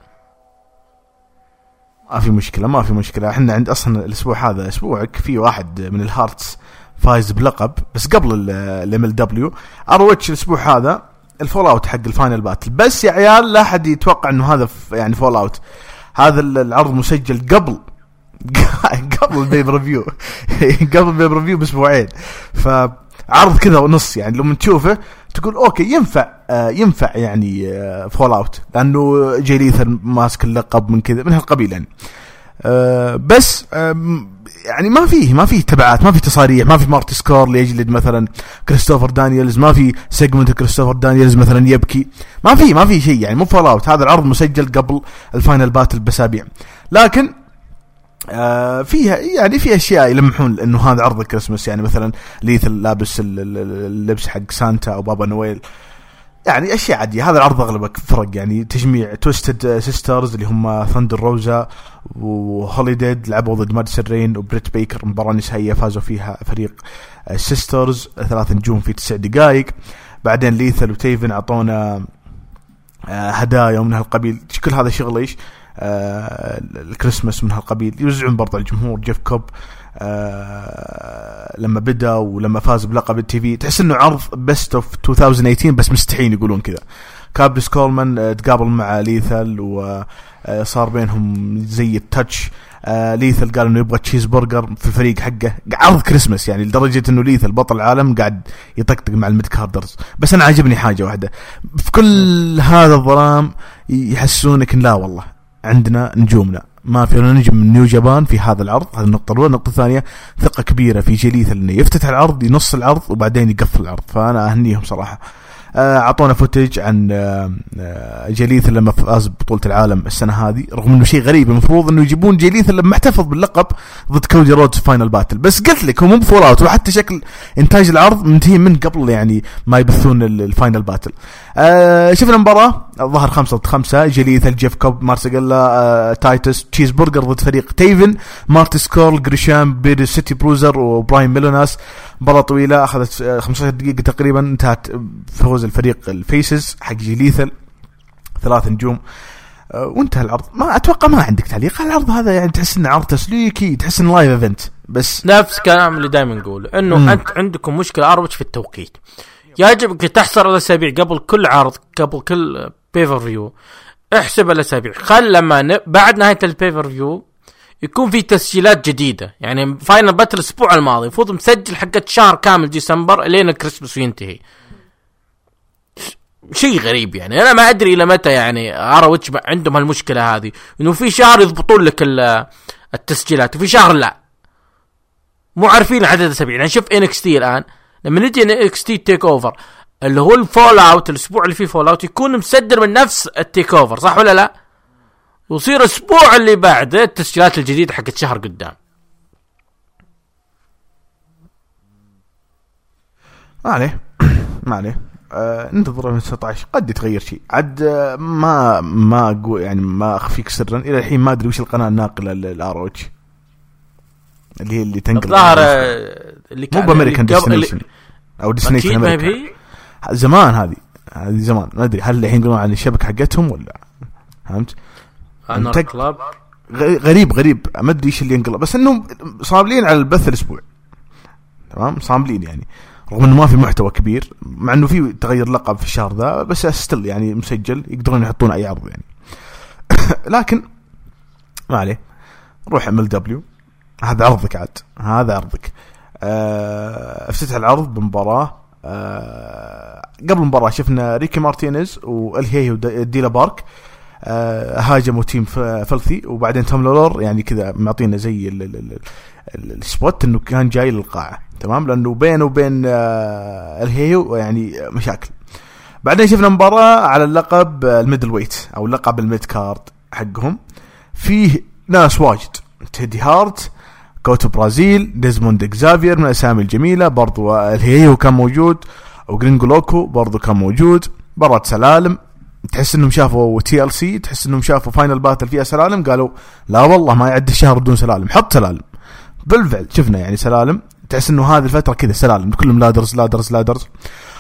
ما في مشكله احنا عند اصلا الاسبوع هذا اسبوعك في واحد من الهارتس فايز بلقب بس قبل الام ال دبليو. اروتش الاسبوع هذا الفول اوت حق الفاينل باتل. بس يا عيال لا حد يتوقع انه هذا يعني فول اوت، هذا العرض مسجل قبل البيب ريفيو قبل البيب ريفيو باسبوعين. فعرض كذا ونص يعني لما تشوفه تقول اوكي ينفع يعني فول اوت، لانه جاي ليثر ماسك اللقب من كذا من هالقبيل يعني. بس يعني ما فيه تبعات، ما في تصاريح، ما في مارتي سكور ليجلد مثلا كريستوفر دانييلز، ما في سيجمنت كريستوفر دانييلز مثلا يبكي، ما في شيء يعني، مو فول اوت. هذا العرض مسجل قبل الفاينل باتل باسابيع، لكن فيها يعني في اشياء يلمحون انه هذا عرض الكريسماس. يعني مثلا ليثل لابس اللبس حق سانتا او بابا نويل، يعني اشياء عاديه. هذا العرض اغلبه فرق يعني تجميع تويستد سيسترز اللي هم ثاندر روزا وهوليديد لعبوا ضد ماديسون رين وبريت بيكر، مباراه نسائيه فازوا فيها فريق سيسترز 3 نجوم في 9 دقائق. بعدين ليثل وتيفن اعطونا هدايا من هالقبيل. كل هذا شغل ايش الكريسماس من هالقبيل، يوزعون برضه الجمهور. جيف كوب لما بدأ ولما فاز بلقب التي في تحس انه عرض بيست اوف 2018 بس مستحيل يقولون كذا. كابريس كولمان تقابل مع ليثل وصار بينهم زي التاتش. ليثل قال انه يبغى تشيز برجر في الفريق حقه. عرض كريسماس يعني لدرجة انه ليثل بطل العالم قاعد يطقطق مع الميد كاردرز. بس انا عجبني حاجة واحدة في كل هذا الظلام، يحسونك ان لا والله عندنا نجومنا، ما في نجم من نيو جابان في هذا العرض. هذه النقطة الأولى. النقطة الثانية ثقة كبيرة في جليث انه يفتتح العرض ينص العرض وبعدين يقفل العرض، فأنا أهنيهم صراحة. أعطونا فوتج عن جليث لما فاز ببطولة العالم السنة هذه، رغم انه شيء غريب المفروض انه يجيبون جليث لما احتفظ باللقب ضد كودي رودز فاينل باتل، بس قلت لك هو مو بفول اوت، وحتى شكل انتاج العرض منتهي من قبل يعني ما يبثون الفاينل باتل. شفنا مباراة ظهر 5-5 جليث الجيف كوب مارسيجيلا تايتس تشيز برجر ضد فريق تيفن مارتي سكول جريشام بير سيتي بروزر وبراين ميلوناس. مباراة طويلة أخذت 15 دقيقة تقريبا، انتهت فوز الفريق الفيسز حق جليثل 3 نجوم وانتهى العرض. ما أتوقع ما عندك تعليق على العرض هذا، يعني تحس إنه عرض تسليكي، تحس إنه لايف إيفنت. بس نفس كلام اللي دائما نقول إنه أنت عندكم مشكلة أروج في التوقيت. يجب تحصر الأسابيع قبل كل عرض، قبل كل بيفر فيو احسب الأسابيع. خل لما بعد نهاية البيفر فيو يكون في تسجيلات جديدة. يعني فاينل باتل الأسبوع الماضي المفروض مسجل حقت شهر كامل ديسمبر لين الكريسماس ينتهي. شيء غريب يعني، أنا ما أدري إلى متى يعني أروتش عندهم هالمشكلة هذه، إنه في شهر يضبطون لك التسجيلات وفي شهر لا، مو عارفين عدد الأسابيع. يعني شوف NXT الآن لما نجي NXT تيك أوفر اللي هو الفول أوت، الأسبوع اللي فيه فول أوت يكون مسجل من نفس التيك أوفر، صح ولا لا؟ ويصير الأسبوع اللي بعده التسجيلات الجديدة حقت شهر قدام. ما عليه ننتظر من 19 قد يتغير شيء عاد. ما أقول يعني ما أخفيك سرا إلى الحين ما أدري وش القناة الناقلة للآروتش اللي تنقل الظاهر اللي مو بأمريكان ديستنيشن أو ديستنيشن أمريكا زمان. هذه زمان ما أدري هل الحين يقولون عن الشبكة حقتهم ولا فهمت. غريب ما أدري إيش اللي ينقلب، بس إنهم صاملين على البث الأسبوع تمام، صاملين يعني رغم إنه ما في محتوى كبير، مع إنه في تغير لقب في الشهر ذا، بس أستل يعني مسجل يقدرون يحطون أي عرض يعني. لكن ما عليه، روح MLW هذا عرضك عاد، هذا عرضك. افتتح العرض بمباراة. قبل المباراة شفنا ريكي مارتينيز والهيو ديلا بارك هاجموا تيم فلثي، وبعدين توم لولر يعني كذا معطينا زي السبوت انه كان جاي للقاعة تمام، لانه بينه وبين الهيو يعني مشاكل. بعدين شفنا مباراة على اللقب الميدل ويت او اللقب الميد كارد حقهم، فيه ناس واجد، تيدي هارت، كوتو برازيل، ديزموند اكزافير من الاسامي الجميلة، برضو الهيو كان موجود، وغرينجو لوكو برضو كان موجود. مباراة سلالم، تحس انهم شافوا TLC، تحس انهم شافوا فاينل باتل فيها سلالم، قالوا لا والله ما يعد الشهر بدون سلالم، حط سلالم. بالفعل شفنا يعني سلالم، تحس انه هذه الفترة كذا سلالم كلهم لادرز.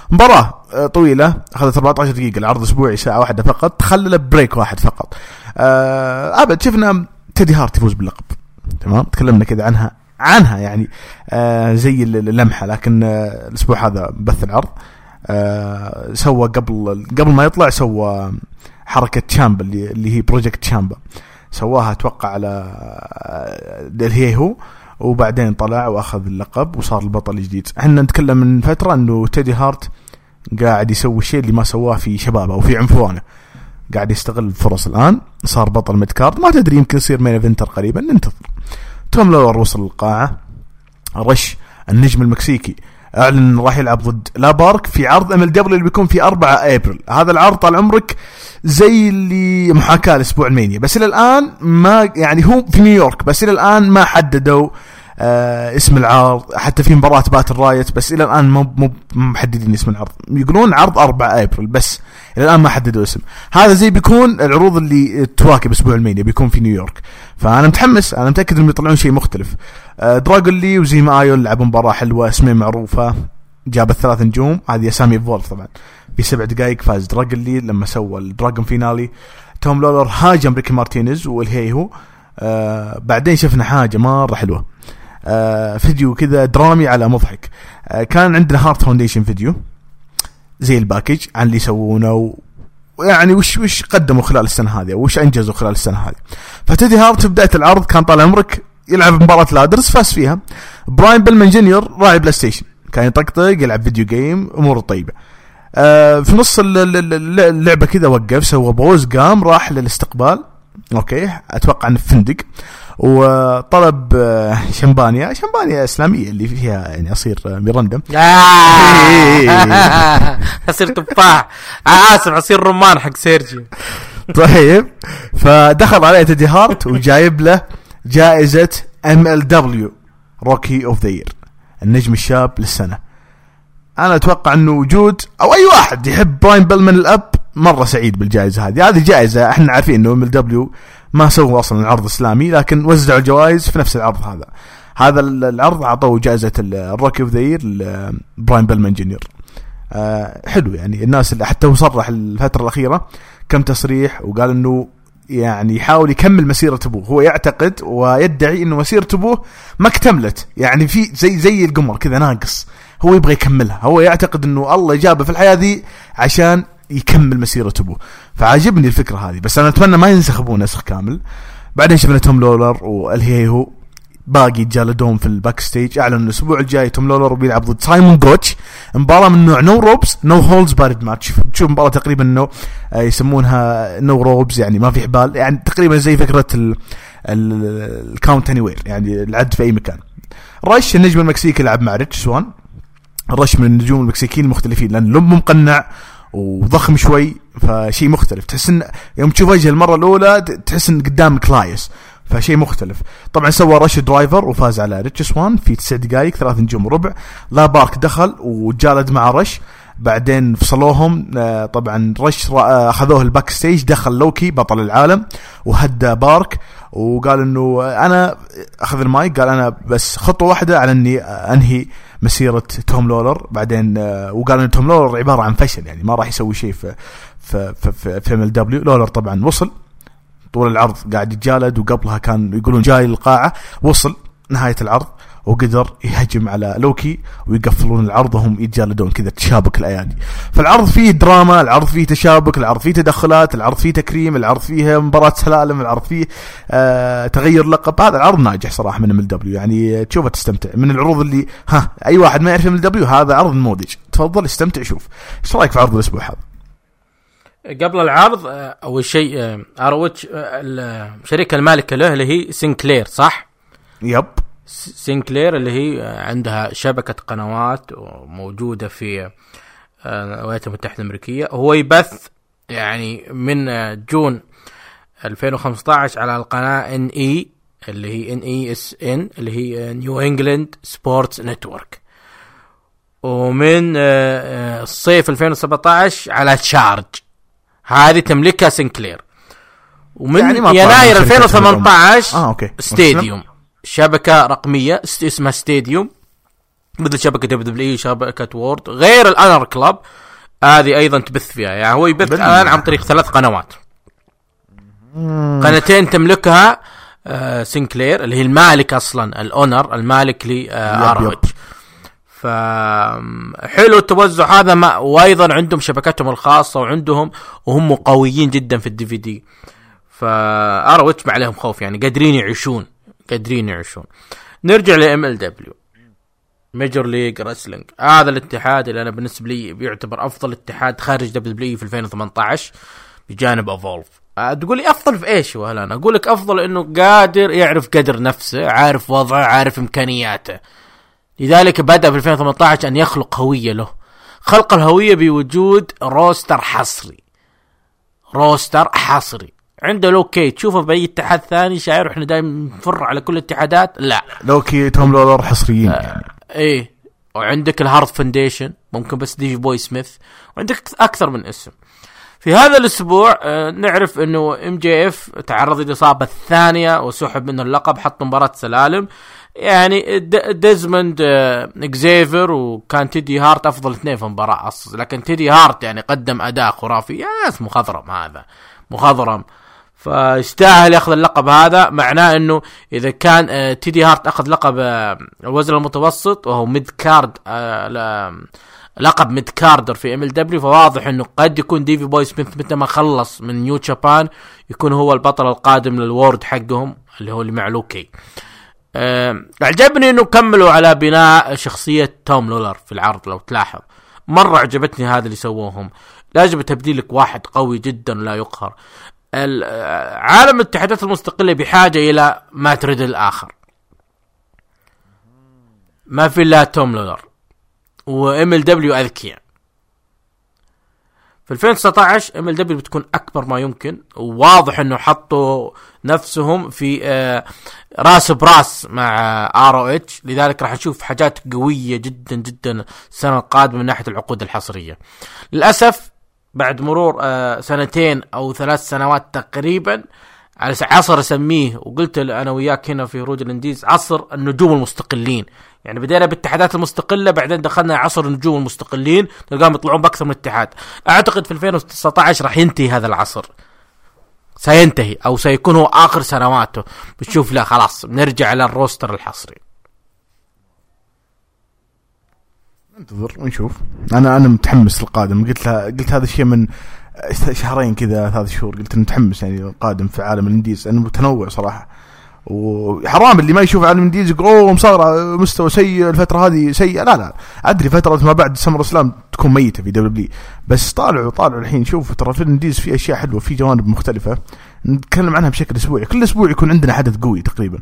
مباراة طويلة أخذت 14 دقيقة، العرض أسبوعي ساعة واحدة فقط، تخلل بريك واحد فقط. أبد شفنا تيدي هارت يفوز باللقب، تمام، تكلمنا كده عنها يعني زي اللمحة، لكن الأسبوع هذا بث العرض سوى قبل ما يطلع سوى حركة تشامبا اللي هي بروجكت تشامبا، سواها أتوقع على اللي هو، وبعدين طلع وأخذ اللقب وصار البطل الجديد. احنا نتكلم من فترة انه تيدي هارت قاعد يسوي الشيء اللي ما سواه في شبابه او في عنفوانه، قاعد يستغل الفرص. الآن صار بطل ميدكارد، ما تدري يمكن يصير مين ايفنتر قريبا، ننتظر. توم لولر وصل القاعة، رش النجم المكسيكي اعلن راح يلعب ضد لا بارك في عرض MLW اللي بيكون في 4 ابريل. هذا العرض طال عمرك زي اللي محاكاة الاسبوع المانيا، بس الى الان ما يعني هو في نيويورك، بس الى الان ما حددوا اسم العرض. حتى في مباراة باتل رايت بس الى الان مو محددين اسم العرض، يقولون عرض 4 ابريل بس الى الان ما حددوا اسم. هذا زي بيكون العروض اللي تواكب اسبوع المانيا، بيكون في نيويورك. فانا متحمس، انا متاكد انهم يطلعون شيء مختلف. دراغون لي وزيما ايون لعبوا مباراة حلوة، اسمين معروفة، جاب 3 نجوم. هذه اسامي فولف طبعا. في 7 دقائق فاز دراغون لي لما سوى الدراغون فينالي. توم لولر هاجم ريكي مارتينيز والهي هو. بعدين شفنا حاجة مرة حلوة، فيديو كذا درامي على مضحك. كان عندنا هارت فاونديشن فيديو زي الباكج عن اللي يسوونه، ويعني وش قدموا خلال السنة هذه وش أنجزوا خلال السنة هذه. فتيدي هارت في بداية العرض كان طال عمرك يلعب مباراة لادرز، فاز فيها. براين بيلمان جونيور راعي بلاي ستيشن، كان يطقطق يلعب فيديو جيم، أمور طيبة. في نص اللعبة كذا وقف، سوى بوز، قام راح للاستقبال، أوكي أتوقع أنه فندق، وطلب شمبانيا إسلامية اللي فيها يعني أصير ميرندم، أصير تفاح، آسف أصير رمان حق سيرجيو. طيب فدخل عليه تيدي هارت وجايب له جائزة MLW روكي اوف ذا يير، النجم الشاب للسنة. أنا أتوقع أنه وجود أو أي واحد يحب براين بيلمان الأب مرة سعيد بالجائزة هذه جائزة احنا عارفين انه MLW ما سووا اصلا العرض الاسلامي، لكن وزعوا الجوائز في نفس العرض هذا العرض عطوا جائزة الروكي اوف ذا يير لبراين بيلمان جونيور. حلو يعني الناس اللي حتى وصرح الفترة الأخيرة كم تصريح وقال انه يعني يحاول يكمل مسيرة ابوه. هو يعتقد ويدعي انه مسيرة ابوه ما اكتملت، يعني في زي القمر كذا ناقص، هو يبغى يكملها. هو يعتقد انه الله جابه في الحياة دي عشان يكمل مسيرة أبوه. فعجبني الفكرة هذه، بس أنا أتمنى ما ينسخبوا نسخ كامل. بعدين شفنا توم لولر والهيهو باقي يتجالدون في الباك ستيج. أعلن الأسبوع الجاي توم لولر بيلعب ضد سايمون جوتش، مباراة من نوع نو روبس نو هولز بارد ماتش. تشوف مباراة تقريبا إنه يسمونها نو روبس، يعني ما في حبال، يعني تقريبا زي فكرة الكاونت اني وير، يعني العد في أي مكان. رش النجم المكسيكي لعب مع ريتش سوان. الرش من النجوم المكسيكيين المختلفين لأن لمه مقنع وضخم شوي، فشيء مختلف. تحس ان يوم تشوف وجهه المره الاولى تحس ان قدامك لايس، فشيء مختلف. طبعا سوى رش درايفر وفاز على ريتش سوان في 9 دقائق 3 نجوم وربع. لا بارك دخل وجالد مع رش، بعدين فصلوهم. طبعا رش اخذوه الباك ستيج، دخل لوكي بطل العالم وهدى بارك وقال انه انا اخذ المايك، قال انا بس خطوه واحده على اني انهي مسيرة توم لولر. بعدين وقال ان توم لولر عبارة عن فشل، يعني ما راح يسوي شيء في MLW. لولر طبعا وصل طول العرض قاعد يتجالد، وقبلها كان يقولون جاي للقاعة. وصل نهاية العرض وقدر يهجم على لوكي ويقفلون العرض وهم يتجالدون كذا، تشابك الأيادي. فالعرض فيه دراما، العرض فيه تشابك، العرض فيه تدخلات، العرض فيه تكريم، العرض فيه مباراة سلالم، العرض فيه تغير لقب. هذا العرض ناجح صراحة من MLW، يعني تشوفه تستمتع. من العروض اللي أي واحد ما يعرف MLW هذا عرض نموذج. تفضل استمتع شوف. ايش رأيك في عرض الأسبوع هذا؟ قبل العرض أول شيء أروتش الشركة المالكة له اللي هي سينكلير، صح؟ يب، سينكلير اللي هي عندها شبكة قنوات وموجودة في الولايات المتحدة الأمريكية. هو يبث يعني من جون 2015 على القناة NE اللي هي NESN اللي هي نيو إنجلاند سبورتس نتورك، ومن الصيف 2017 على تشارج، هذه تملكها سينكلير. ومن يعني يناير 2018 ستاديوم، شبكة رقمية اسمها ستاديوم، مثل شبكة دبليو شبكة وورد، غير الانر كلاب هذه ايضا تبث فيها. يعني هو يبث الان عن طريق 3 قنوات، قناتين تملكها سينكلير اللي هي المالك اصلا، الاونر المالك لآراتش. فحلو التوزع هذا وايضا عندهم شبكتهم الخاصة وهم قويين جدا في الدي في دي. فآراتش ما عليهم خوف، يعني قادرين يعيشون. نرجع لام ال دبليو ميجر ليج رسلينج. هذا الاتحاد اللي انا بالنسبه لي بيعتبر افضل اتحاد خارج دبليو في 2018 بجانب ايفولف. تقول لي افضل في ايش؟ وهلا انا اقول لك افضل انه قادر يعرف قدر نفسه، عارف وضعه، عارف امكانياته. لذلك بدأ في 2018 ان يخلق هويه له. خلق الهويه بوجود روستر حصري عنده لوكي. تشوفه باي اتحاد ثاني شاعر احنا دايما نفر على كل الاتحادات، لا لوكي توم لولر حصريين ايه. وعندك الهارد فاونديشن ممكن بس ديفي بوي سميث، وعندك اكثر من اسم. في هذا الاسبوع نعرف انه ام جي اف تعرض للاصابه الثانيه وسحب منه اللقب، حط مباراه سلالم. يعني ديزموند اكزيفر وكان تيدي هارت افضل 2 في المباراه اصلا، لكن تيدي هارت يعني قدم اداء خرافي. يا ناس مخضرم فيستاهل ياخذ اللقب هذا. معناه انه اذا كان تيدي هارت اخذ لقب الوزن المتوسط وهو ميد كارد، لقب ميد كاردر في ام ال دبليو، فواضح انه قد يكون ديفي بوي سميث متى ما خلص من نيو جابان يكون هو البطل القادم للوورد حقهم اللي مع لوكي. اعجبني انه كملوا على بناء شخصية توم لولر في العرض. لو تلاحظ مرة عجبتني هذا اللي سووهم. لازم تبديلك واحد قوي جدا لا يقهر. عالم الاتحادات المستقلة بحاجة الى ما تريد الاخر، ما في الا توم لولر وام ال دبليو اذكياء. في 2019 ام ال دبليو بتكون اكبر ما يمكن، وواضح انه حطوا نفسهم في راس براس مع ROH. لذلك راح نشوف حاجات قوية جدا جدا السنة القادمة من ناحية العقود الحصرية. للأسف بعد مرور 2 أو 3 سنوات تقريبا، على عصر اسميه، وقلت انا وياك هنا في هروج الانديز، عصر النجوم المستقلين. يعني بدينا بالاتحادات المستقلة، بعدين دخلنا عصر النجوم المستقلين، تلقاهم يطلعون باكثر من اتحاد. اعتقد في 2019 راح ينتهي هذا العصر، سينتهي او سيكون هو اخر سنواته. بتشوف لا خلاص بنرجع على الروستر الحصري. ننتظر ونشوف. انا متحمس للقادم. قلت هذا الشيء من 2 شهرين كذا، 3 شهور، قلت متحمس يعني القادم في عالم الانديز. انا متنوع صراحه، وحرام اللي ما يشوف عالم الانديز يقول صار مستوى سيء الفتره هذه سيء. لا ادري فتره ما بعد سمر اسلام تكون ميته في دبليو، بس طالعوا الحين. شوف ترى في الانديز في اشياء حلوه، في جوانب مختلفه نتكلم عنها بشكل اسبوعي. كل اسبوع يكون عندنا حدث قوي تقريبا.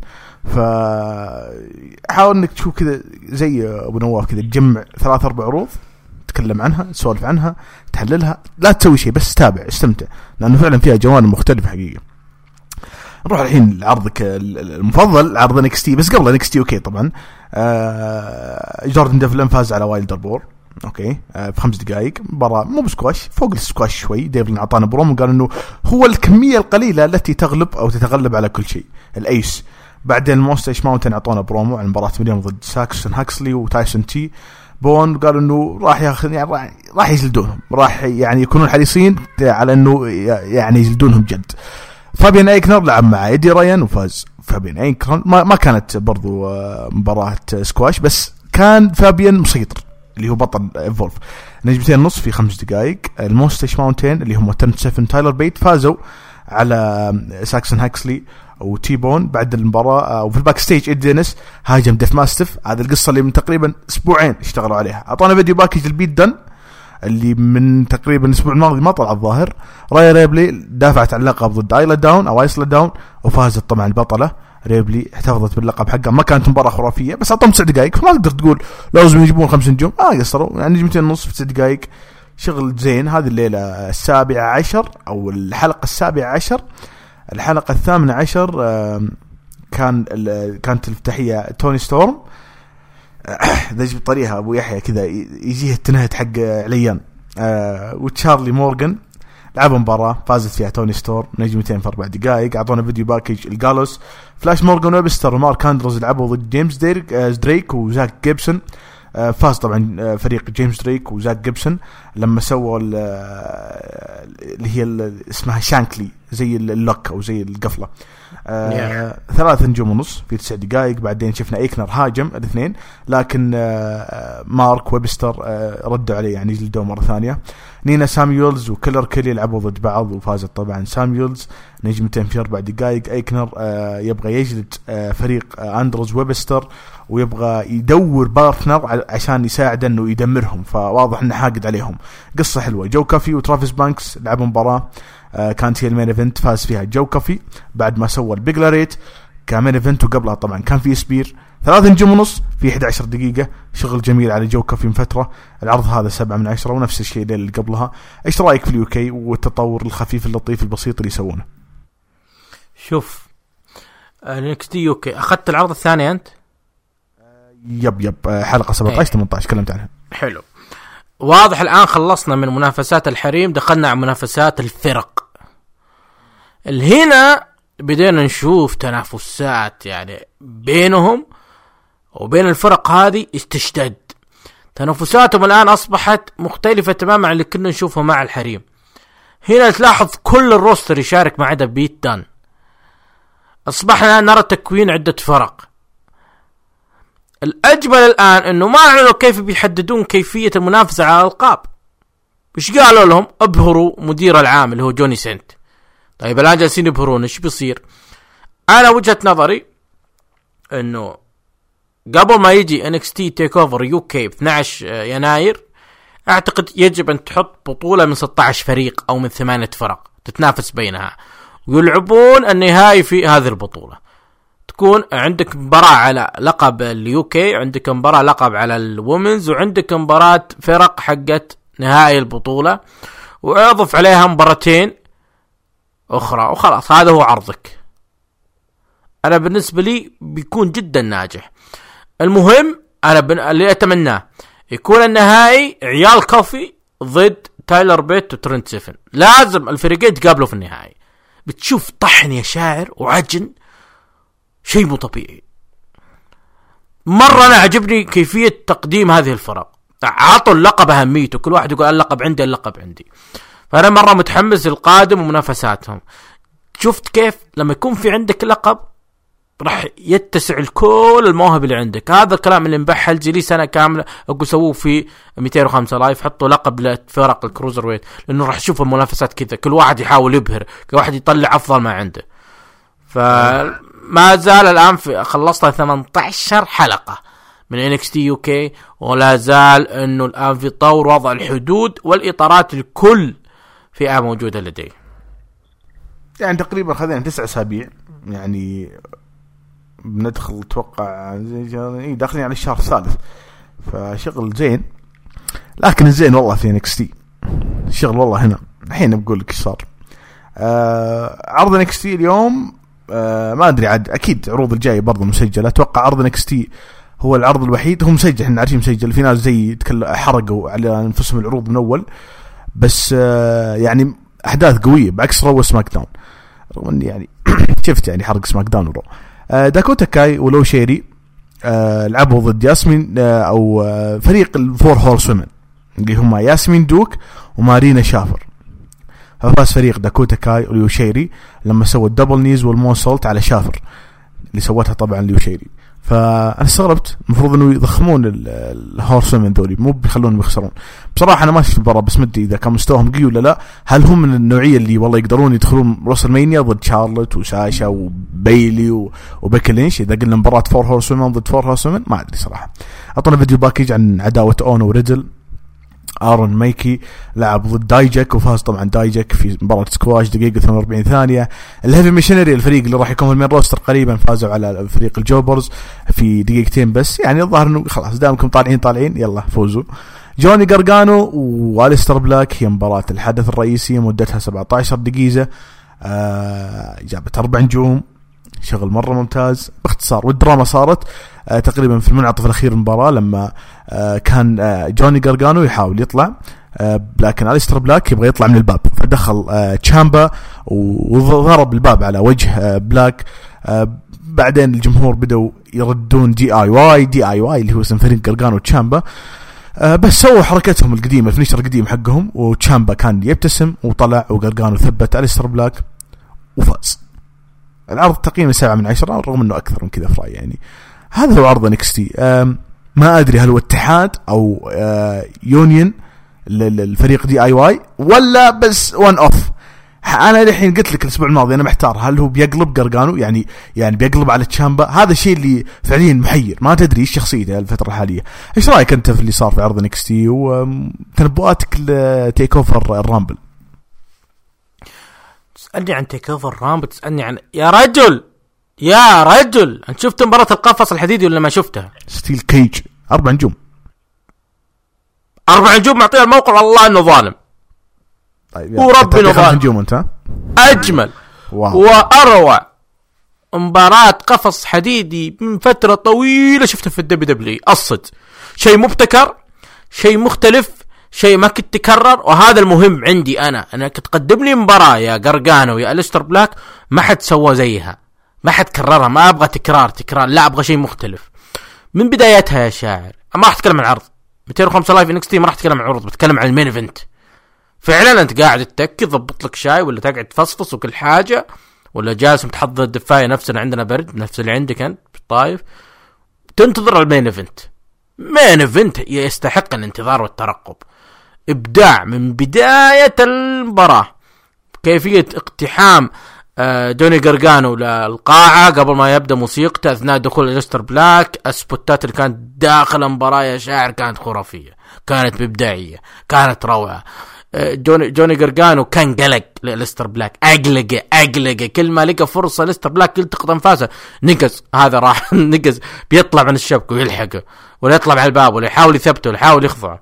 فحاول انك تشوف كذا زي ابو نواف كذا، تجمع 3-4 عروض تتكلم عنها، تسولف عنها، تحللها. لا تسوي شيء، بس تابع، استمتع، لانه فعلا فيها جوانب مختلفه حقيقه. نروح الحين لعرضك المفضل، عرض NXT. بس قبل NXT اوكي طبعا جوردن ديفلين فاز على وايلدر بور اوكي في 5 دقائق مباراة مو بسكواش، فوق السكواش شوي. ديفلين اعطانا بروم وقال انه هو الكمية القليلة التي تغلب او تتغلب على كل شيء، الايس. بعدين موستاش ماونتن اعطانا برومو عن مباراة مليون ضد ساكسون هاكسلي وتايسون تي بون. قالوا انه راح ياخذ يعني راح يجلدونهم، راح يعني يكونون حريصين على انه يعني يجلدونهم جد. فابيان ايكنر لعب مع ايدي رايان وفاز. فابيان ايكنر ما كانت برضو مباراة سكواش، بس كان فابيان مسيطر اللي هو بطل ايفولف. 2.5 في 5 دقائق. الموستاش ماونتين اللي هم تيرن تايلر بيت فازوا على ساكسون هاكسلي وتيبون بعد المباراة. وفي الباك ستيج إيد دينيس هاجم ديف ماستف. هذه القصة اللي من تقريبا 2 أسبوع اشتغلوا عليها. أعطانا فيديو باكج البيت دن اللي من تقريبا الأسبوع الماضي ما طلع الظاهر. رايا ريبلي دافعت عن اللقب ضد ايلا داون او ايسلا داون وفازت طبعا البطلة. ريبلي احتفظت باللقب حقها. ما كانت مباراة خرافية بس أعطهم 9 دقائق، فما تقدر تقول لازم يجيبون 5 نجوم. قصروا يعني 2.5 في 9 دقائق، شغل زين. هذه الليلة 17 أو الحلقة 17. الحلقة 18 كانت الفتحية توني ستورم ذا بطريقة أبو يحيى كذا يجيه التنهد حق عليان وتشارلي مورغان. لعبوا مباراة فازت فيها توني ستورم نجمتين في 4 دقائق. أعطونا فيديو باكج الجالوس فلاش مورغان ويبستر ومارك أندروز لعبوا ضد جيمس دريك وزاك جيبسون. فاز طبعا فريق جيمس دريك وزاك جيبسون لما سووا اللي هي اسمها شانكلي زي اللوك أو زي القفلة. 3 نجوم ونص في 9 دقائق. بعدين شفنا ايكنر هاجم الاثنين، لكن مارك ويبستر ردوا عليه يعني جلدوه مرة ثانية. نينا ساميولز وكيلر كيلي لعبوا ضد بعض وفازت طبعا ساميولز نجمتين في 4 دقائق. ايكنر يبغى يجلد فريق اندروز ويبستر ويبغى يدور بارتنر عشان يساعد انه يدمرهم، فواضح انه حاقد عليهم. قصة حلوة. جو كافي وترافيس بانكس لعبوا مباراة كانت هي المين ايفنت، فاز فيها جو كافي بعد ما سوى البيجلاريت كمين ايفنت، وقبلها طبعا كان في سبير. 3 نجوم ونص في 11 دقيقة. شغل جميل على جو كافي من فترة. العرض هذا 7 من 10 ونفس الشيء اللي قبلها. ايش رأيك في اليوكي والتطور الخفيف اللطيف البسيط اللي يسوونه؟ شوف NXT يوكي اخذت العرض الثاني انت؟ يب حلقة 17-18 كلمت عنها. حلو. واضح الآن خلصنا من منافسات الحريم، دخلنا على منافسات الفرق. هنا بدينا نشوف تنافسات يعني بينهم وبين الفرق هذه تشتد. تنافساتهم الآن أصبحت مختلفة تماما عن اللي كنا نشوفه مع الحريم. هنا تلاحظ كل الروستر يشارك ما عدا بيت دان. أصبحنا نرى تكوين عدة فرق. الأجمل الآن أنه ما أعلنوا كيف بيحددون كيفية المنافسة على الألقاب. إيش قالوا لهم؟ أبهروا مدير العام اللي هو جوني سنت. طيب الآن جالسين يبهرون، إيش بيصير؟ أنا وجهة نظري أنه قبل ما يجي NXT Takeover UK 12 يناير أعتقد يجب أن تحط بطولة من 16 فريق أو من 8 فرق تتنافس بينها ويلعبون النهائي في هذه البطولة. تكون عندك مباراة على لقب اليوكي، عندك مباراة لقب على الومنز، وعندك مباراة فرق حقت نهائي البطولة، واضف عليها مباراتين أخرى وخلاص. هذا هو عرضك. أنا بالنسبة لي بيكون جدا ناجح. المهم أنا اللي أتمناه يكون النهائي عيال كوفي ضد تايلر بيت وترنت سيفن. لازم الفريقين يتقابلوا في النهائي. بتشوف طحن يا شاعر وعجن، شيء مو طبيعي مرة. أنا عجبني كيفية تقديم هذه الفرق، عطوا اللقب أهميته، كل واحد يقول اللقب عندي اللقب عندي. فأنا مرة متحمس للقادم ومنافساتهم. شفت كيف لما يكون في عندك لقب راح يتسع الكل المواهب اللي عندك. هذا الكلام اللي مبحل جلي سنة كاملة أقول سووه في 205 لايف، حطوا لقب لفرق الكروزر ويت، لأنه راح تشوف المنافسات كذا كل واحد يحاول يبهر، كل واحد يطلع أفضل ما عنده. ما زال الآن خلصت 18 حلقة من NXT UK ولا زال أنه الآن في طور وضع الحدود والإطارات الكل فئة موجودة لدي. يعني تقريبا خذينا 9 أسابيع، يعني بندخل توقع داخلين على الشهر الثالث، فشغل زين. لكن الزين والله في NXT الشغل والله هنا. الحين بقول لك ايش صار. عرض NXT اليوم ما أدري عاد، أكيد عروض الجاية برضو مسجلة. أتوقع عرض NXT هو العرض الوحيد هو مسجل. إحنا عارفين مسجل. في ناس زي حرقوا على أنفسهم العروض من أول، بس يعني أحداث قوية بعكس رو وسماك داون. رغم يعني شفت يعني حرق سماك داون ورو. داكوتا كاي ولو شيري لعبوا ضد ياسمين أو فريق الفور هورس ومن اللي هم ياسمين دوك ومارينا شافر. فاز فريق داكوتا كاي وليوشيري لما سووا الدبل نيز والمونسولت على شافر اللي سوتها طبعا ليوشيري. فأنا استغربت، المفروض انه يضخمون الهورسمن ذولي، مو بيخلونهم يخسرون. بصراحة أنا ما شفت المباراة، بس مدري إذا كان مستواهم قوي ولا لا. هل هم من النوعية اللي والله يقدرون يدخلون راسلمانيا ضد شارلوت وساشا وبيلي وبيكي لينش؟ إذا قلنا مباراة فور هورسمن ضد فور هورسمن ما أدري صراحة. أعطونا فيديو باكيج عن عداوة أونو وريدل. آرون مايكي لعب ضد دايجك وفاز طبعا دايجك في مباراة سكواش دقيقة 48 ثانية. الهيفي ميشنري الفريق اللي راح يكون في المين روستر قريبا فازوا على فريق الجوبرز في دقيقتين بس. يعني الظاهر انه خلاص دامكم طالعين يلا فوزوا. جوني غارغانو واليستر بلاك هي مباراة الحدث الرئيسي مدتها 17 دقيقة. جابت 4 نجوم، شغل مرة ممتاز باختصار. والدراما صارت تقريبا في المنعطف الأخير المباراة لما كان جوني غارغانو يحاول يطلع، لكن أليستر بلاك يبغى يطلع من الباب، فدخل تشامبا وضرب الباب على وجه بلاك. بعدين الجمهور بدأوا يردون دي اي واي اللي هو سنفرين جرجانو وتشامبا. بس سووا حركتهم القديمة، الفينيشر القديم حقهم، وتشامبا كان يبتسم وطلع، وجرجانو ثبت أليستر بلاك وفاز. العرض تقييمه 7/10 رغم انه اكثر من كذا في رأيي. يعني هذا هو عرض NXT. ما ادري هل هو اتحاد او يونيون للفريق دي اي واي ولا بس وان اوف. انا الحين قلت لك الاسبوع الماضي انا محتار هل هو بيقلب جرجانو يعني بيقلب على تشامبا. هذا الشيء اللي فعليا محير، ما تدري ايش شخصيته الفتره الحاليه. ايش رايك انت في اللي صار في عرض NXT وتنبؤاتك لتيك اوفر الرامبل؟ تسالني عن تيك اوفر الرامبل، تسالني عن يا رجل انت شفت مباراه القفص الحديدي ولا ما شفتها؟ ستيل كيج 4 نجوم معطيه الموقع، والله انه ظالم. طيب وربنا ظالم. نجوم انت اجمل واروع مباراة قفص حديدي من فترة طويلة شفتها في الدبليو. الصد شيء مبتكر، شيء مختلف، شيء ما كنت تكرر. وهذا المهم عندي انا كنت تقدم لي مباراة يا جرجانو يا أليستر بلاك ما حد سوى زيها، ما حد كررها. ما ابغى تكرار، لا ابغى شيء مختلف من بدايتها يا شاعر. ما راح اتكلم عن العرض 205 لايف NXT، ما راح اتكلم عن العرض، بتكلم عن المين ايفنت. فعلا انت قاعد تتكي ضبط لك شاي ولا تقعد تفصفص وكل حاجة، ولا جالس متحضر الدفاية نفسنا عندنا برد نفس اللي عندك انت بالطايف، تنتظر المين ايفنت. مين ايفنت يستحق الانتظار والترقب. ابداع من بداية المباراة، كيفية اقتحام جوني جرجانو للقاعة قبل ما يبدأ موسيقته أثناء دخول أليستر بلاك. السبوتات اللي كانت داخل المباراة يا شاعر كانت خرافية، كانت إبداعية، كانت روعة. جوني جرجانو كان قلق لأليستر بلاك، أقلق كل ما لقى فرصة أليستر بلاك يلتقط أنفاسه نقز. هذا راح نقز بيطلع من الشبك ويلحقه، ولا يطلع على الباب، ولا يحاول يثبته، ولا يحاول يخضعه.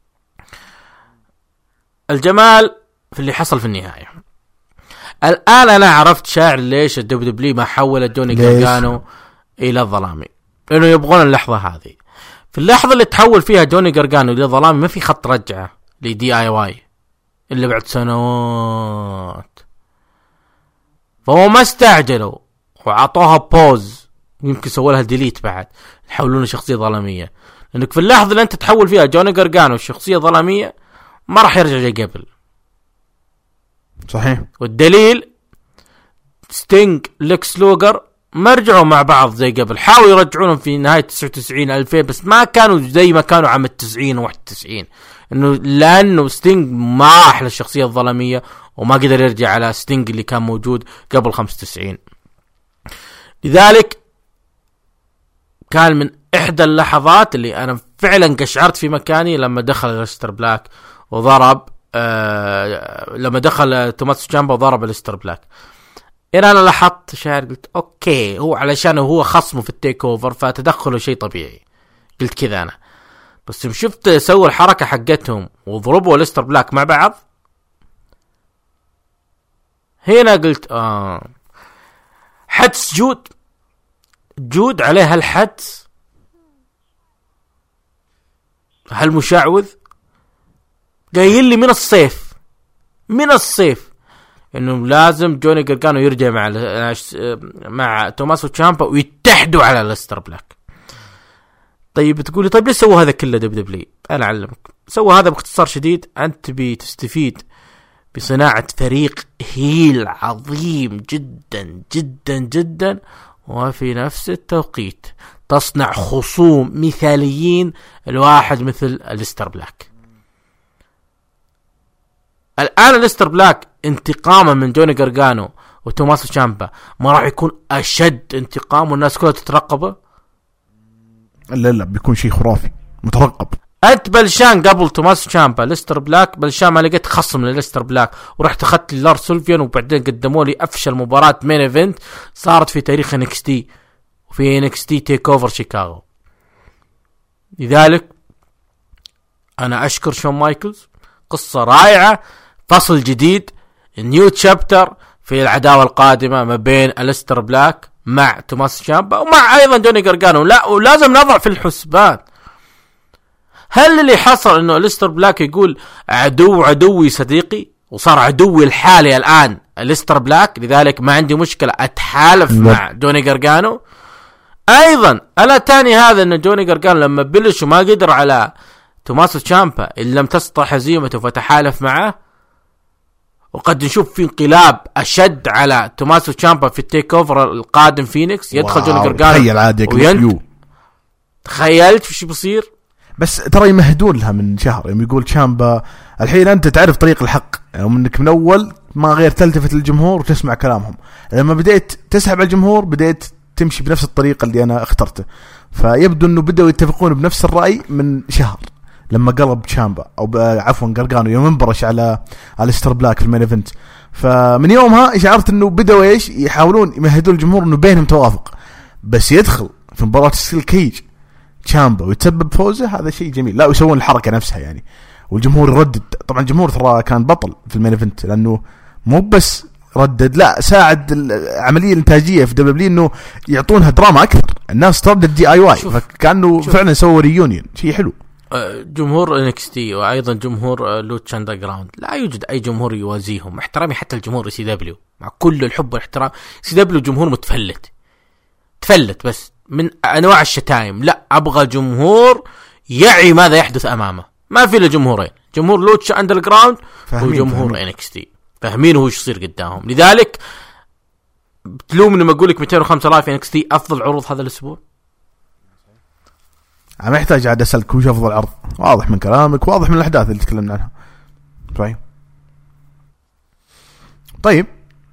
الجمال في اللي حصل في النهاية. الآن أنا عرفت شاعر ليش الدبليو ما حولت جوني جرجانو إلى الظلامي، لأنه يبغون اللحظة هذه. في اللحظة اللي تحول فيها جوني جرجانو إلى الظلامي ما في خط رجعة لدي اي واي إلا بعد سنوات، فهو ما استعجلوا وعطوها بوز، يمكن سووا لها ديليت بعد يحولون شخصية ظلامية. لأنك في اللحظة اللي أنت تحول فيها جوني جرجانو الشخصية ظلامية ما راح يرجع زي قبل. صحيح. والدليل ستينج ليكس لوجر ما رجعوا مع بعض زي قبل، حاولوا يرجعونهم في نهاية 99 2000 بس ما كانوا زي ما كانوا عام 90 91، انه لانه ستينج ما احلى الشخصية الظلامية وما قدر يرجع على ستينج اللي كان موجود قبل 95. لذلك كان من احدى اللحظات اللي انا فعلا قشعرت في مكاني لما دخل أليستر بلاك وضرب لما دخل توماس تشامبا وضرب أليستر بلاك. انا لاحظت شاعر قلت اوكي هو علشان هو خصمه في التيك اوفر فتدخله شيء طبيعي، قلت كذا انا. بس شفت سووا الحركة حقتهم وضربوا أليستر بلاك مع بعض، هنا قلت حدس جود عليه هالحدس، هالمشعوذ قايل لي من الصيف انه لازم جوني جرجانو يرجع مع توماس تشامبا ويتحدوا على أليستر بلاك. طيب تقولي طيب ليش سووا هذا كله دبليو؟ انا اعلمك، سووا هذا باختصار شديد. انت بتستفيد بصناعة فريق هيل عظيم جدا جدا جدا، وفي نفس التوقيت تصنع خصوم مثاليين، الواحد مثل أليستر بلاك. الآن أليستر بلاك انتقاما من جوني جرجانو وتوماس تشامبا ما راح يكون أشد انتقام والناس كلها تترقبه؟ لا بيكون شيء خرافي مترقب. أنت بلشان قبل توماس تشامبا أليستر بلاك، بلشان ما لقيت خصم لأليستر بلاك ورحت أخذت لارس سولفيان، وبعدين قدموا لي أفشل مباراة مين إيفنت صارت في تاريخ NXT وفي NXT تيك أوفر شيكاغو. لذلك أنا أشكر شون مايكلز، قصة رائعة، فصل جديد، نيو تشابتر في العداوة القادمة ما بين أليستر بلاك مع توماس تشامبا ومع أيضا جوني جرجانو. لا ولازم نضع في الحسبان، هل اللي حصل إنه أليستر بلاك يقول عدوي صديقي وصار عدوي الحالي الآن ليستر بلاك، لذلك ما عندي مشكلة أتحالف مع جوني غارغانو. أيضا ألا تاني هذا أن جوني غارغانو لما بلش وما قدر على توماسو تشامبا إن لم تسطح هزيمته فتحالف معه، وقد نشوف في انقلاب أشد على توماسو تشامبا في التيك أوفر القادم فينيكس. يدخل جوني غارغانو تخيلت وش بيصير. بس ترى يمهدون لها من شهر يوم يقول تشامبا الحين أنت تعرف طريق الحق، يوم أنك من أول ما غير تلتفت للجمهور وتسمع كلامهم، لما بديت تسحب على الجمهور بديت تمشي بنفس الطريقة اللي أنا اخترته. فيبدو أنه بدأوا يتفقون بنفس الرأي من شهر لما قلب تشامبا أو عفوا غارغانو يوم انبرش على ليستر بلاك في المين ايفنت. فمن يومها شعرت أنه بدأوا يحاولون يمهدون الجمهور أنه بينهم توافق، بس يدخل في مباراة ستيل كيج تشامبا ويتسبب فوزه، هذا شيء جميل. لا ويسوون الحركة نفسها يعني، والجمهور يردد. طبعا الجمهور ترى كان بطل في المين ايفنت، لأنه مو بس ردد، لا ساعد العملية الإنتاجية في دبليو إنه يعطونها دراما أكثر. الناس تردد دي واي، فكانوا فعلا سووا ريونيون، شيء حلو. جمهور NXT وأيضا جمهور لوتش أندرغراوند لا يوجد أي جمهور يوازيهم. احترامي حتى الجمهور CW مع كل الحب والاحترام، CW جمهور متفلت بس من أنواع الشتايم. لا أبغى جمهور يعي ماذا يحدث أمامه. ما في له جمهورين، جمهور لوتش أندرغراوند وجمهور NXT فاهمين هو ايش يصير قدامهم. لذلك بتلوم لما اقول لك 205 لايف NXT افضل عروض هذا الاسبوع. انا محتاج عاد اسالك وش افضل عرض. واضح من كلامك، واضح من الاحداث اللي تكلمنا عنها. طيب